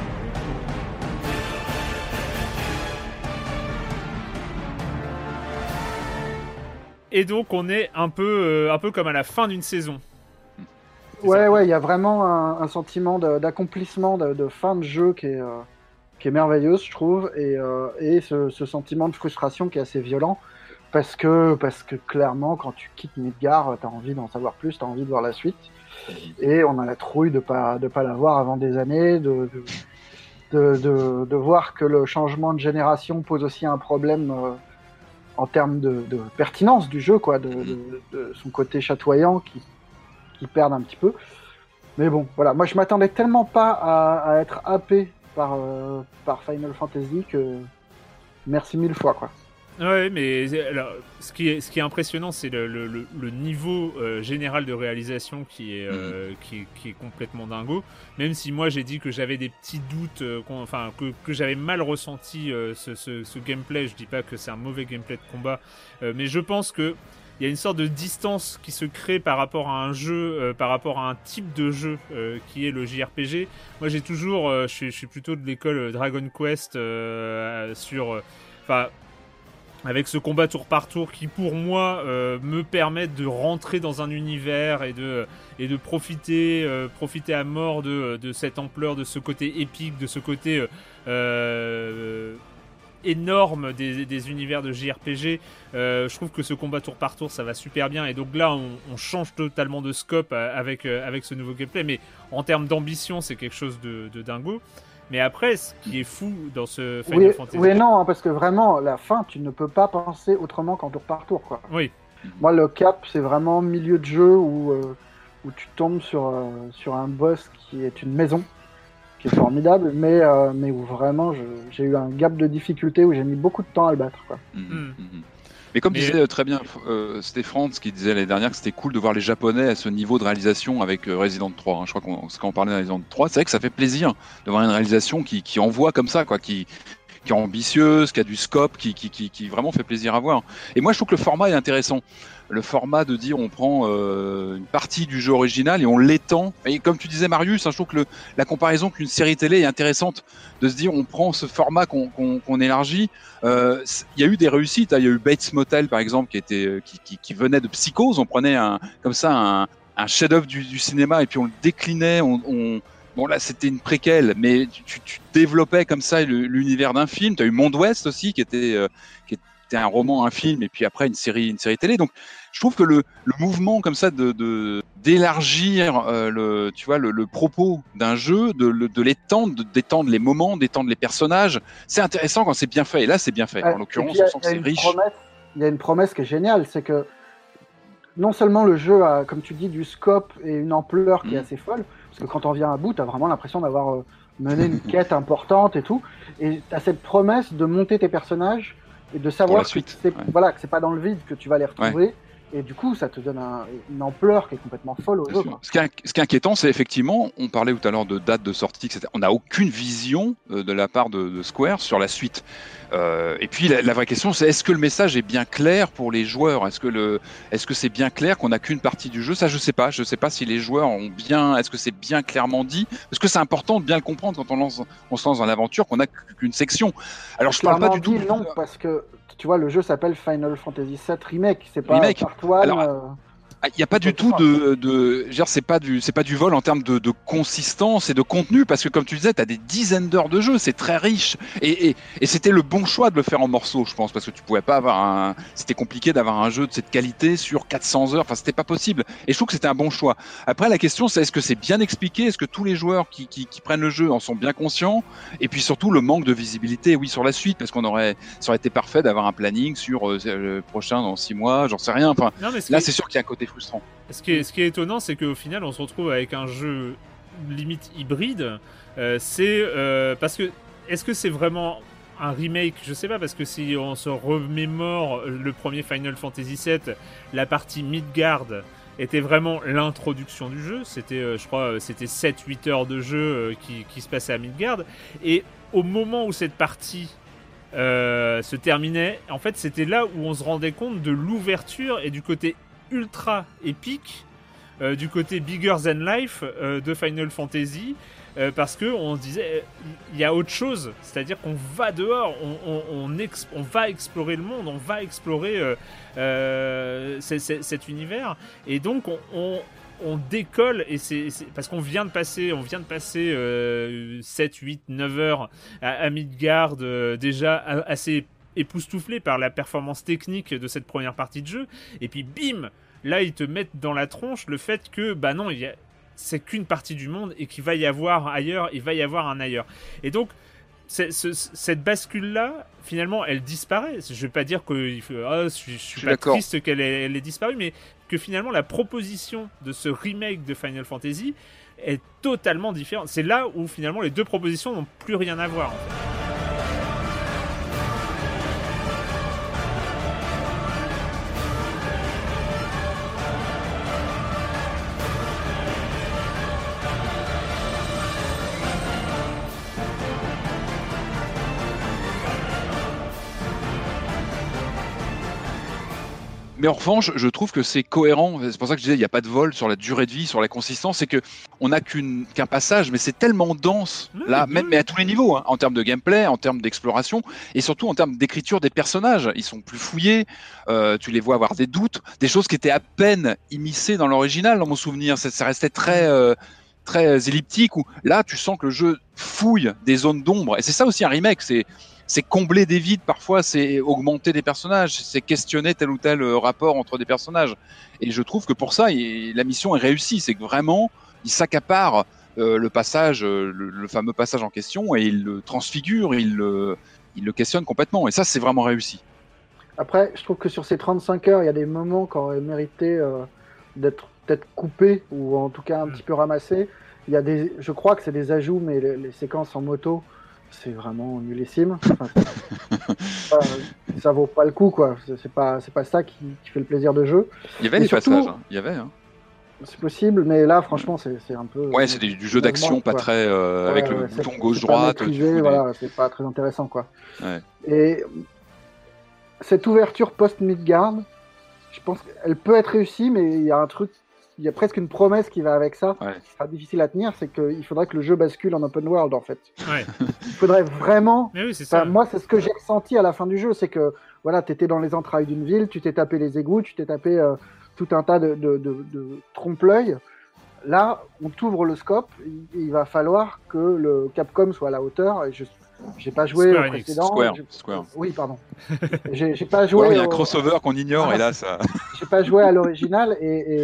Et donc on est un peu comme à la fin d'une saison.
Ouais, il y a vraiment un sentiment d'accomplissement, de fin de jeu qui est merveilleuse, je trouve, et ce sentiment de frustration qui est assez violent, parce que clairement, quand tu quittes Midgar, t'as envie d'en savoir plus, t'as envie de voir la suite, et on a la trouille de pas la voir avant des années, de voir que le changement de génération pose aussi un problème en termes de pertinence du jeu, quoi, de son côté chatoyant qui perdent un petit peu. Mais bon, voilà, moi je m'attendais tellement pas à être happé par Final Fantasy que merci 1000 fois, quoi.
Ouais, mais alors, ce qui est impressionnant, c'est le niveau général de réalisation qui est complètement dingo. Même si moi j'ai dit que j'avais des petits doutes, que j'avais mal ressenti ce gameplay. Je dis pas que c'est un mauvais gameplay de combat, mais je pense que il y a une sorte de distance qui se crée par rapport à un jeu, par rapport à un type de jeu qui est le JRPG. Moi j'ai toujours, je suis plutôt de l'école Dragon Quest avec ce combat tour par tour qui pour moi me permet de rentrer dans un univers et de profiter à mort de cette ampleur, de ce côté épique, de ce côté énorme des univers de JRPG. Je trouve que ce combat tour par tour ça va super bien, et donc là on change totalement de scope avec ce nouveau gameplay, mais en termes d'ambition c'est quelque chose de dingo. Mais après, ce qui est fou dans ce Final Fantasy...
Oui et non, hein, parce que vraiment, la fin, tu ne peux pas penser autrement qu'en tour par tour, quoi.
Oui.
Moi, le cap, c'est vraiment milieu de jeu où tu tombes sur un boss qui est une maison, qui est formidable, mais où vraiment, j'ai eu un gap de difficulté où j'ai mis beaucoup de temps à le battre, quoi.
Mais comme disait très bien Stéphane, ce qu'il disait l'année dernière, que c'était cool de voir les Japonais à ce niveau de réalisation avec Resident 3. Hein. Je crois quand on parlait de Resident 3, c'est vrai que ça fait plaisir de voir une réalisation qui envoie comme ça, quoi, qui est ambitieuse, qui a du scope, qui vraiment fait plaisir à voir. Et moi, je trouve que le format est intéressant. Le format de dire on prend une partie du jeu original et on l'étend. Et comme tu disais Marius, hein, je trouve que la comparaison qu'une série télé est intéressante, de se dire on prend ce format qu'on élargit. Il y a eu des réussites, hein. Il y a eu Bates Motel par exemple qui venait de Psychose. On prenait un chef-d'œuvre du cinéma et puis on le déclinait. Bon là c'était une préquelle, mais tu développais comme ça l'univers d'un film. Tu as eu Monde Ouest aussi qui était un roman, un film, et puis après une série télé. Donc je trouve que le mouvement comme ça d'élargir le propos d'un jeu, de l'étendre, d'étendre les moments, d'étendre les personnages, c'est intéressant quand c'est bien fait. Et là c'est bien fait. En l'occurrence, on sent que c'est riche.
Il y a une promesse qui est géniale, c'est que non seulement le jeu a, comme tu dis, du scope et une ampleur qui est assez folle, parce que quand on vient à bout, t'as vraiment l'impression d'avoir mené une quête importante et tout, et t'as cette promesse de monter tes personnages et de savoir que c'est pas dans le vide que tu vas les retrouver. Ouais. Et du coup, ça te donne une ampleur qui est complètement folle au jeu.
Ce qui est inquiétant, c'est effectivement, on parlait tout à l'heure de date de sortie, etc. On n'a aucune vision de la part de Square sur la suite. Et puis la vraie question, c'est est-ce que le message est bien clair pour les joueurs ? Est-ce que c'est bien clair qu'on n'a qu'une partie du jeu ? Ça, je sais pas. Je sais pas si les joueurs ont bien. Est-ce que c'est bien clairement dit ? Parce que c'est important de bien le comprendre quand on se lance dans l'aventure, qu'on n'a qu'une section. Alors je parle pas du tout.
Non, parce que tu vois, le jeu s'appelle Final Fantasy VII Remake. C'est pas Part 1.
Il n'y a pas du tout c'est pas du vol en termes de consistance et de contenu, parce que comme tu disais, tu as des dizaines d'heures de jeu, c'est très riche, et c'était le bon choix de le faire en morceaux, je pense, parce que tu pouvais pas avoir c'était compliqué d'avoir un jeu de cette qualité sur 400 heures, enfin c'était pas possible, et je trouve que c'était un bon choix. Après la question c'est est-ce que c'est bien expliqué, est-ce que tous les joueurs qui prennent le jeu en sont bien conscients, et puis surtout le manque de visibilité, oui, sur la suite, parce ça aurait été parfait d'avoir un planning sur le prochain dans 6 mois, j'en sais rien, enfin là c'est sûr qu'il y a un côté frustrant.
Ce qui est étonnant, c'est qu'au final, on se retrouve avec un jeu limite hybride. Parce que est-ce que c'est vraiment un remake ? Je sais pas, parce que si on se remémore le premier Final Fantasy VII, la partie Midgard était vraiment l'introduction du jeu. C'était, je crois, c'était 7-8 heures de jeu qui se passaient à Midgard. Et au moment où cette partie se terminait, en fait, c'était là où on se rendait compte de l'ouverture et du côté ultra épique, du côté bigger than life de Final Fantasy. Parce que on se disait il y a autre chose, c'est-à-dire qu'on va dehors, on va explorer le monde, on va explorer cet univers, et donc on décolle, et c'est parce qu'on vient de passer 7, 8, 9 heures à Midgard, déjà assez époustouflé par la performance technique de cette première partie de jeu, et puis bim, là ils te mettent dans la tronche le fait que bah non, c'est qu'une partie du monde et qu'il va y avoir ailleurs, il va y avoir un ailleurs. Et donc, cette bascule-là, finalement, elle disparaît. Je ne vais pas dire que je suis pas triste qu'elle ait disparu, mais que finalement, la proposition de ce remake de Final Fantasy est totalement différente. C'est là où, finalement, les deux propositions n'ont plus rien à voir, en fait.
Mais en revanche, je trouve que c'est cohérent. C'est pour ça que je disais, il n'y a pas de vol sur la durée de vie, sur la consistance. C'est qu'on n'a qu'un passage, mais c'est tellement dense, là, même, mais à tous les niveaux, hein, en termes de gameplay, en termes d'exploration, et surtout en termes d'écriture des personnages. Ils sont plus fouillés, tu les vois avoir des doutes, des choses qui étaient à peine immiscées dans l'original, dans mon souvenir. Ça restait très elliptique, où là, tu sens que le jeu fouille des zones d'ombre. Et c'est ça aussi un remake, c'est combler des vides parfois, c'est augmenter des personnages, c'est questionner tel ou tel rapport entre des personnages. Et je trouve que pour ça, la mission est réussie. C'est que vraiment, il s'accapare le passage, le fameux passage en question, et il le transfigure, il le questionne complètement. Et ça, c'est vraiment réussi.
Après, je trouve que sur ces 35 heures, il y a des moments qui auraient mérité d'être peut-être coupés, ou en tout cas un petit peu ramassés. Je crois que c'est des ajouts, mais les séquences en moto, c'est vraiment nullissime. Enfin, ça vaut pas le coup, quoi. C'est pas ça qui fait le plaisir de jeu.
Il y avait des passages, hein. Il y avait. Hein.
C'est possible, mais là, franchement, c'est un peu.
Ouais, c'est du jeu d'action, pas très avec le bouton gauche-droite.
Voilà, c'est pas très intéressant, quoi.
Ouais.
Et cette ouverture post-Midgard, je pense qu'elle peut être réussie, mais il y a un truc. Il y a presque une promesse qui va avec ça, qui sera difficile à tenir, c'est qu'il faudrait que le jeu bascule en open world, en fait.
Ouais.
Il faudrait vraiment...
Mais oui, c'est ça.
Moi, c'est ce que j'ai ressenti à la fin du jeu, c'est que voilà, tu étais dans les entrailles d'une ville, tu t'es tapé les égouts, tu t'es tapé tout un tas de trompe-l'œil. Là, on t'ouvre le scope, il va falloir que le Capcom soit à la hauteur, et j'ai pas joué au précédent.
Square.
Oui, pardon. J'ai pas joué.
Il y a un crossover qu'on ignore, et là, ça...
J'ai pas joué à l'original,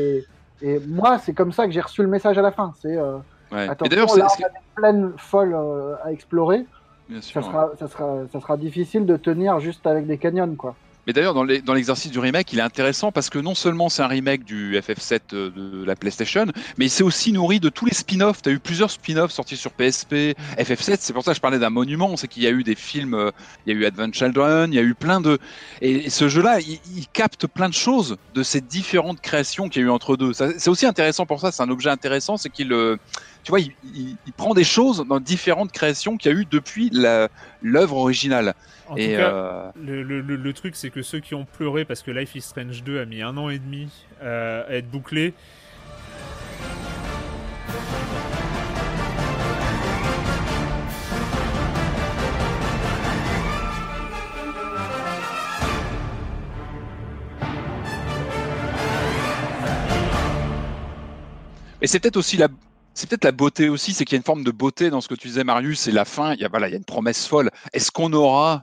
et moi, c'est comme ça que j'ai reçu le message à la fin. C'est attention, là, on a des plaines folles à explorer.
Bien sûr,
ça sera difficile de tenir juste avec des canyons, quoi.
Mais d'ailleurs, dans l'exercice du remake, il est intéressant parce que non seulement c'est un remake du FF7 de la PlayStation, mais il s'est aussi nourri de tous les spin-offs. Tu as eu plusieurs spin-offs sortis sur PSP, FF7, c'est pour ça que je parlais d'un monument, c'est qu'il y a eu des films, il y a eu Advent Children, il y a eu plein de... Et ce jeu-là, il capte plein de choses de ces différentes créations qu'il y a eu entre deux. C'est aussi intéressant pour ça, c'est un objet intéressant, c'est qu'il... tu vois, il prend des choses dans différentes créations qu'il y a eu depuis l'œuvre originale.
En tout cas, le truc, c'est que ceux qui ont pleuré parce que Life is Strange 2 a mis 1 an et demi à être bouclé.
Et c'est peut-être aussi la beauté aussi, c'est qu'il y a une forme de beauté dans ce que tu disais, Marius, c'est la fin, il y a une promesse folle. Est-ce qu'on aura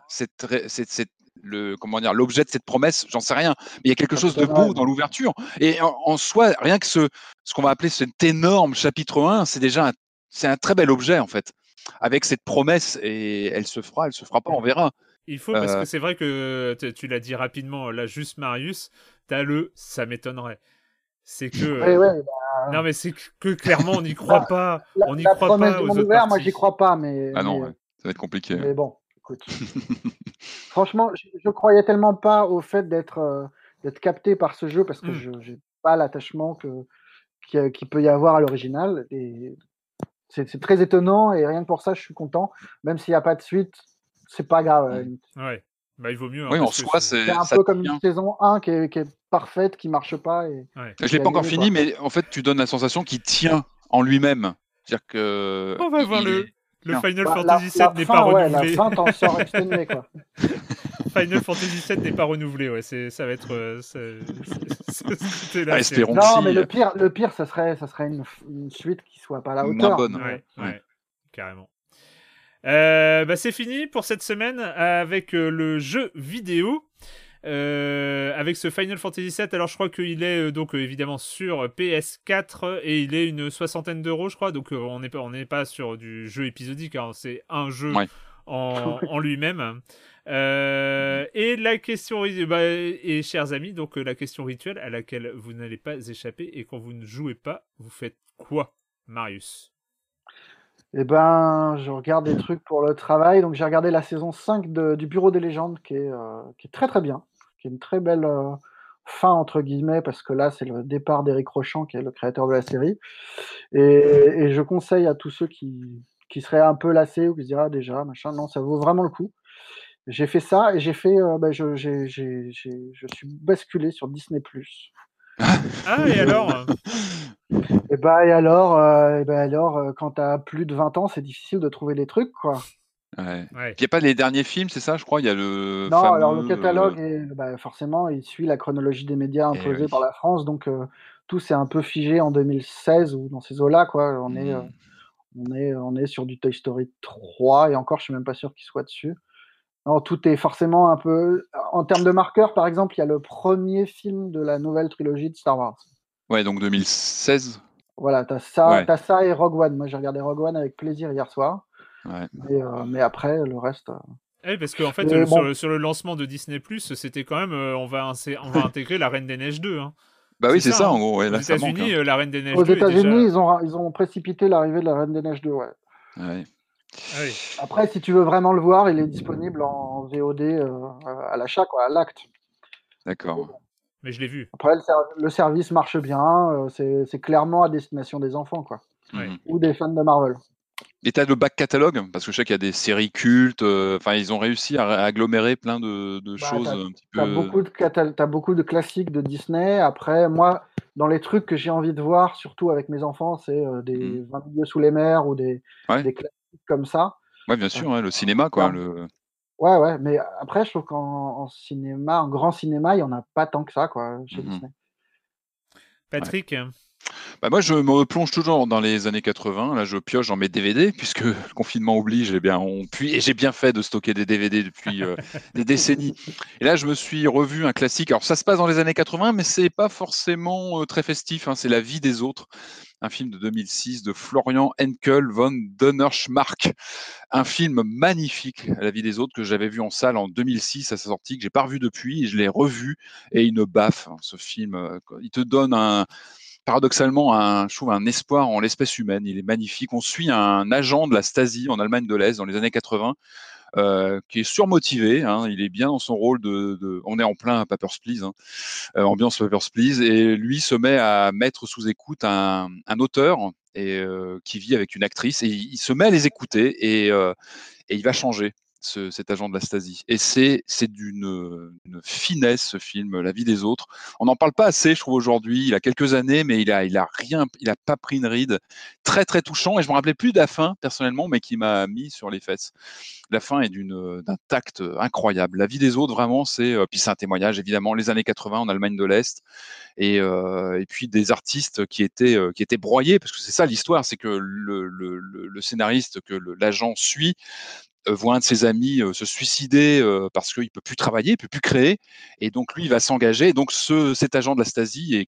l'objet de cette promesse? J'en sais rien. Mais il y a quelque chose de beau dans l'ouverture. Et en soi, rien que ce qu'on va appeler cet énorme chapitre 1, c'est un très bel objet, en fait, avec cette promesse. Et elle se fera pas, on verra.
Il faut, parce que c'est vrai que tu l'as dit rapidement, là, juste Marius, t'as ça m'étonnerait. C'est que... Non, mais c'est que clairement, on n'y croit pas. On n'y croit pas aux autres parties.
Moi, j'y crois pas, mais...
Ah non, ça va être compliqué.
Mais bon, écoute. Franchement, je croyais tellement pas au fait d'être capté par ce jeu, parce que j'ai pas l'attachement qu'il peut y avoir à l'original. Et c'est très étonnant, et rien que pour ça, je suis content. Même s'il n'y a pas de suite, c'est pas grave. À la limite.
Ouais. Bah, il vaut mieux.
Oui, en soi, c'est
un peu comme une saison 1 qui est parfaite, qui marche pas. Et
je l'ai pas encore fini, mais en fait, tu donnes la sensation qu'il tient en lui-même. C'est-à-dire que
on va voir le Final Fantasy VII n'est pas renouvelé.
La fin t'en sort exténué, quoi.
Final Fantasy VII n'est pas renouvelé, ouais. Ça va être.
Espérons
non,
que
mais le pire, ça serait une suite qui soit pas à la hauteur.
Moins bonne.
Ouais, carrément. C'est fini pour cette semaine avec le jeu vidéo. Avec ce Final Fantasy VII, alors je crois qu'il est donc évidemment sur PS4 et il est une 60aine d'euros, je crois. Donc on n'est pas sur du jeu épisodique, hein, c'est un jeu en lui-même. Et la question, et chers amis, donc la question rituelle à laquelle vous n'allez pas échapper, et quand vous ne jouez pas, vous faites quoi, Marius?
Eh ben, je regarde des trucs pour le travail. Donc, j'ai regardé la saison 5 du Bureau des légendes, qui est très très bien, qui est une très belle fin, entre guillemets, parce que là, c'est le départ d'Éric Rochant, qui est le créateur de la série. Et je conseille à tous ceux qui seraient un peu lassés ou qui se diraient déjà, machin, non, ça vaut vraiment le coup. J'ai fait ça et j'ai fait, je suis basculé sur Disney+.
Ah, et alors?
Et alors, quand t'as plus de 20 ans, c'est difficile de trouver les trucs, quoi.
Ouais. Il n'y a pas les derniers films, c'est ça, je crois. Il y a le.
Non,
fameux,
alors le catalogue, forcément, il suit la chronologie des médias imposée par la France, donc tout s'est un peu figé en 2016 ou dans ces eaux-là, quoi. On est sur du Toy Story 3, et encore, je suis même pas sûr qu'il soit dessus. Non, tout est forcément un peu. En termes de marqueurs, par exemple, il y a le premier film de la nouvelle trilogie de Star Wars.
Ouais, donc 2016.
Voilà, t'as ça et Rogue One. Moi, j'ai regardé Rogue One avec plaisir hier soir.
Ouais.
Mais après, le reste.
Oui, parce qu'en fait, sur le lancement de Disney+, c'était quand même, on va intégrer la Reine des Neiges 2. Hein.
Bah oui, c'est ça, en gros. Ouais,
aux
là,
États-Unis, la Reine des Neiges 2.
Aux États-Unis, ils ont précipité l'arrivée de la Reine des Neiges 2, ouais.
Ouais.
Ah oui.
Après, si tu veux vraiment le voir, il est disponible en VOD à l'achat, quoi, à l'acte.
D'accord.
Mais je l'ai vu.
Après, le service marche bien. C'est clairement à destination des enfants, quoi. Ou des fans de Marvel.
Et t'as le back catalogue, parce que je sais qu'il y a des séries cultes. Ils ont réussi à agglomérer plein de choses un petit peu.
T'as beaucoup de classiques de Disney. Après, moi, dans les trucs que j'ai envie de voir, surtout avec mes enfants, c'est des 20 milieux sous les mers ou des classiques comme ça.
Ouais, bien sûr, le cinéma, quoi.
Ouais, mais après, je trouve qu'en cinéma, en grand cinéma, il n'y en a pas tant que ça, quoi, chez Disney.
Patrick?
Bah moi, je me plonge toujours dans les années 80. Là, je pioche dans mes DVD, puisque le confinement oblige, et j'ai bien fait de stocker des DVD depuis des décennies. Et là, je me suis revu un classique. Alors, ça se passe dans les années 80, mais c'est pas forcément très festif. Hein. C'est La vie des autres, un film de 2006 de Florian Henkel von Donnerschmarck. Un film magnifique, La vie des autres, que j'avais vu en salle en 2006 à sa sortie, que j'ai pas revu depuis, et je l'ai revu, et une baffe, ce film. Il te donne paradoxalement, je trouve un espoir en l'espèce humaine. Il est magnifique. On suit un agent de la Stasi en Allemagne de l'Est dans les années 80, qui est surmotivé. Hein. Il est bien dans son rôle on est en plein Papers, Please, hein, ambiance Papers, Please, et lui se met à mettre sous écoute un auteur qui vit avec une actrice, et il se met à les écouter, et il va changer. Cet agent de la Stasi. Et c'est d'une finesse, ce film, La vie des autres. On n'en parle pas assez, je trouve, aujourd'hui. Il a quelques années, mais il a pas pris une ride. Très, très touchant. Et je me rappelais plus de la fin, personnellement, mais qui m'a mis sur les fesses. La fin est d'un tact incroyable. La vie des autres, vraiment, puis c'est un témoignage, évidemment, les années 80 en Allemagne de l'Est. Et puis des artistes qui étaient broyés, parce que c'est ça l'histoire, c'est que le scénariste que l'agent suit voit un de ses amis se suicider parce qu'il peut plus travailler, il peut plus créer, et donc lui il va s'engager. Et donc cet agent de la Stasi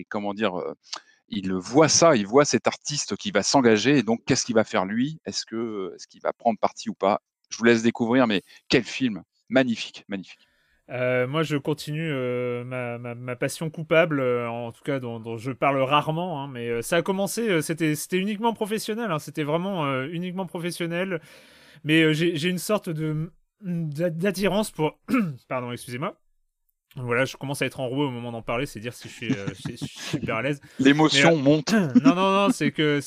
il voit ça, il voit cet artiste qui va s'engager, et donc qu'est-ce qu'il va faire lui? Est-ce qu'il va prendre parti ou pas? Je vous laisse découvrir, mais quel film magnifique, magnifique.
Moi, je continue ma passion coupable, en tout cas dont je parle rarement, hein, mais ça a commencé, c'était uniquement professionnel, hein, c'était vraiment uniquement professionnel, mais j'ai une sorte d'attirance pour, pardon, excusez-moi, Voilà, je commence à être enroué au moment d'en parler, c'est dire si je suis super à l'aise.
L'émotion monte.
Non, c'est que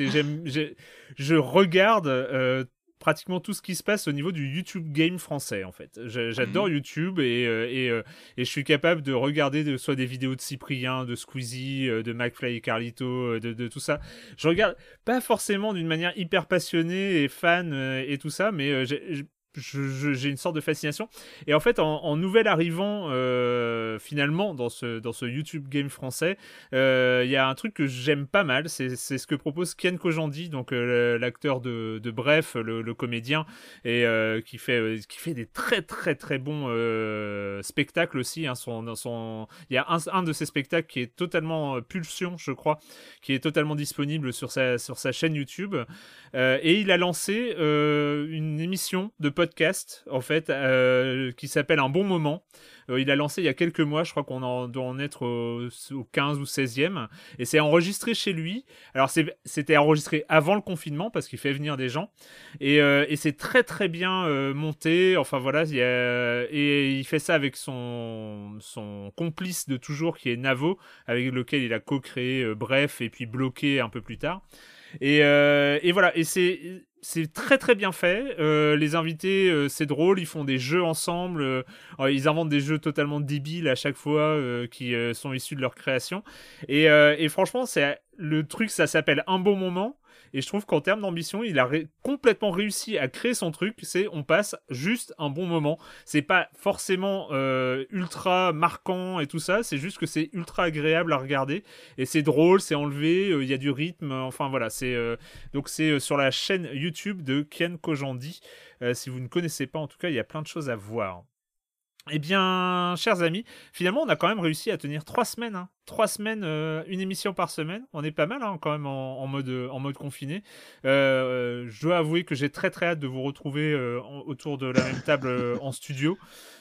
je regarde pratiquement tout ce qui se passe au niveau du YouTube Game français, en fait. J'adore YouTube et je suis capable de regarder soit des vidéos de Cyprien, de Squeezie, de McFly et Carlito, de tout ça. Je regarde pas forcément d'une manière hyper passionnée et fan et tout ça, mais j'ai une sorte de fascination. Et en fait, en nouvel arrivant, finalement, dans ce YouTube Game français, il y a un truc que j'aime pas mal, c'est ce que propose Kian Kojandi, donc l'acteur de Bref, le comédien, et qui fait des très très très bons spectacles aussi. Hein, il y a un de ses spectacles qui est totalement Pulsion, je crois, qui est totalement disponible sur sa chaîne YouTube. Et il a lancé une émission de podcast en fait qui s'appelle Un bon moment. Il a lancé il y a quelques mois, je crois qu'on doit en être au 15 ou 16e, et c'est enregistré chez lui. Alors c'était enregistré avant le confinement parce qu'il fait venir des gens, et c'est très très bien monté, enfin voilà, et il fait ça avec son complice de toujours qui est Navo, avec lequel il a co-créé Bref et puis Bloqué un peu plus tard. Et voilà, et c'est très très bien fait. Les invités, c'est drôle, ils font des jeux ensemble, ils inventent des jeux totalement débiles à chaque fois qui sont issus de leur création. Et franchement, le truc, ça s'appelle Un bon moment. Et je trouve qu'en termes d'ambition, il a complètement réussi à créer son truc. On passe juste un bon moment. C'est pas forcément ultra marquant et tout ça. C'est juste que c'est ultra agréable à regarder. Et c'est drôle, c'est enlevé, il y a du rythme. Enfin voilà, donc c'est sur la chaîne YouTube de Kian Kojandi. Si vous ne connaissez pas, en tout cas, il y a plein de choses à voir. Eh bien, chers amis, finalement, on a quand même réussi à tenir 3 semaines. Hein. 3 semaines, une émission par semaine. On est pas mal hein, quand même en mode confiné. Je dois avouer que j'ai très très hâte de vous retrouver autour de la même table en studio.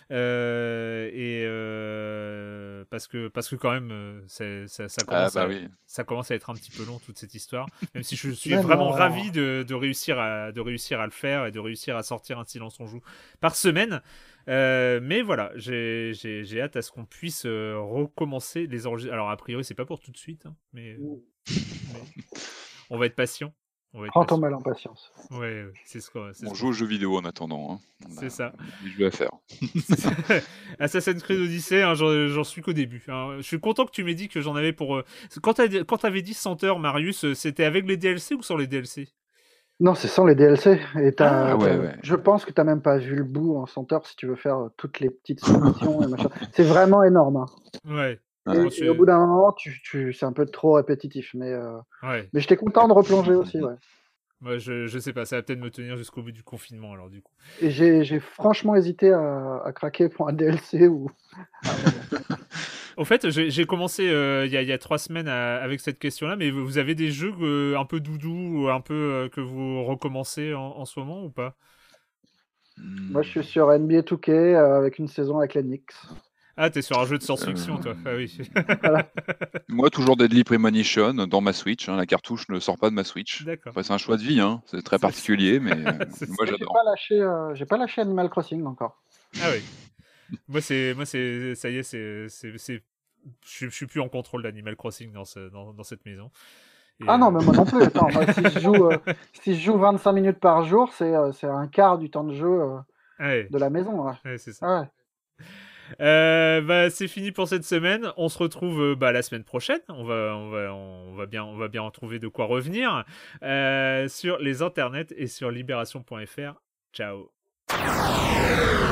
Parce que quand même, ça commence à être un petit peu long toute cette histoire. Même si je suis vraiment ravi de réussir à le faire et de réussir à sortir Un Silence on Joue par semaine. Mais voilà, j'ai hâte à ce qu'on puisse recommencer les enregistrements. Alors a priori c'est pas pour tout de suite, hein, mais on va être patient.
Prends ton mal en patience.
Ouais, c'est ce qu'on.
On joue aux jeux vidéo en attendant. Hein.
C'est ça.
Des jeux à faire.
Assassin's Creed Odyssey, hein, j'en suis qu'au début. Hein. Je suis content que tu m'aies dit que j'en avais pour. Quand t'avais dit 100 heures, Marius, c'était avec les DLC ou sans les DLC?
Non, c'est sans les DLC. Et
ouais.
Je pense que t'as même pas vu le bout en 100 heures si tu veux faire toutes les petites solutions et machin. C'est vraiment énorme. Hein.
Ouais.
Et au bout d'un moment, c'est un peu trop répétitif. Mais j'étais content de replonger aussi. Ouais.
Moi, je sais pas, ça va peut-être me tenir jusqu'au bout du confinement alors du coup.
Et j'ai franchement hésité à craquer pour un DLC ou.
Au fait, j'ai commencé il y a 3 semaines avec cette question-là, mais vous avez des jeux un peu doudou ou un peu que vous recommencez en ce moment ou pas?
Moi, je suis sur NBA 2K avec une saison avec les Knicks.
Ah, t'es sur un jeu de science-fiction, toi. Ah oui.
Voilà.
Moi, toujours Deadly Premonition dans ma Switch. Hein, la cartouche ne sort pas de ma Switch.
D'accord.
Après, c'est un choix de vie. Hein, c'est très particulier, mais moi, j'adore.
J'ai pas lâché Animal Crossing encore.
Ah oui. Moi, ça y est, je suis plus en contrôle d'Animal Crossing dans cette maison. Et
non, mais moi non plus. Attends, si je joue 25 minutes par jour, c'est un quart du temps de jeu de la maison.
Ouais, c'est ça. C'est fini pour cette semaine. On se retrouve la semaine prochaine. On va bien en trouver de quoi revenir sur les internets et sur libération.fr. Ciao.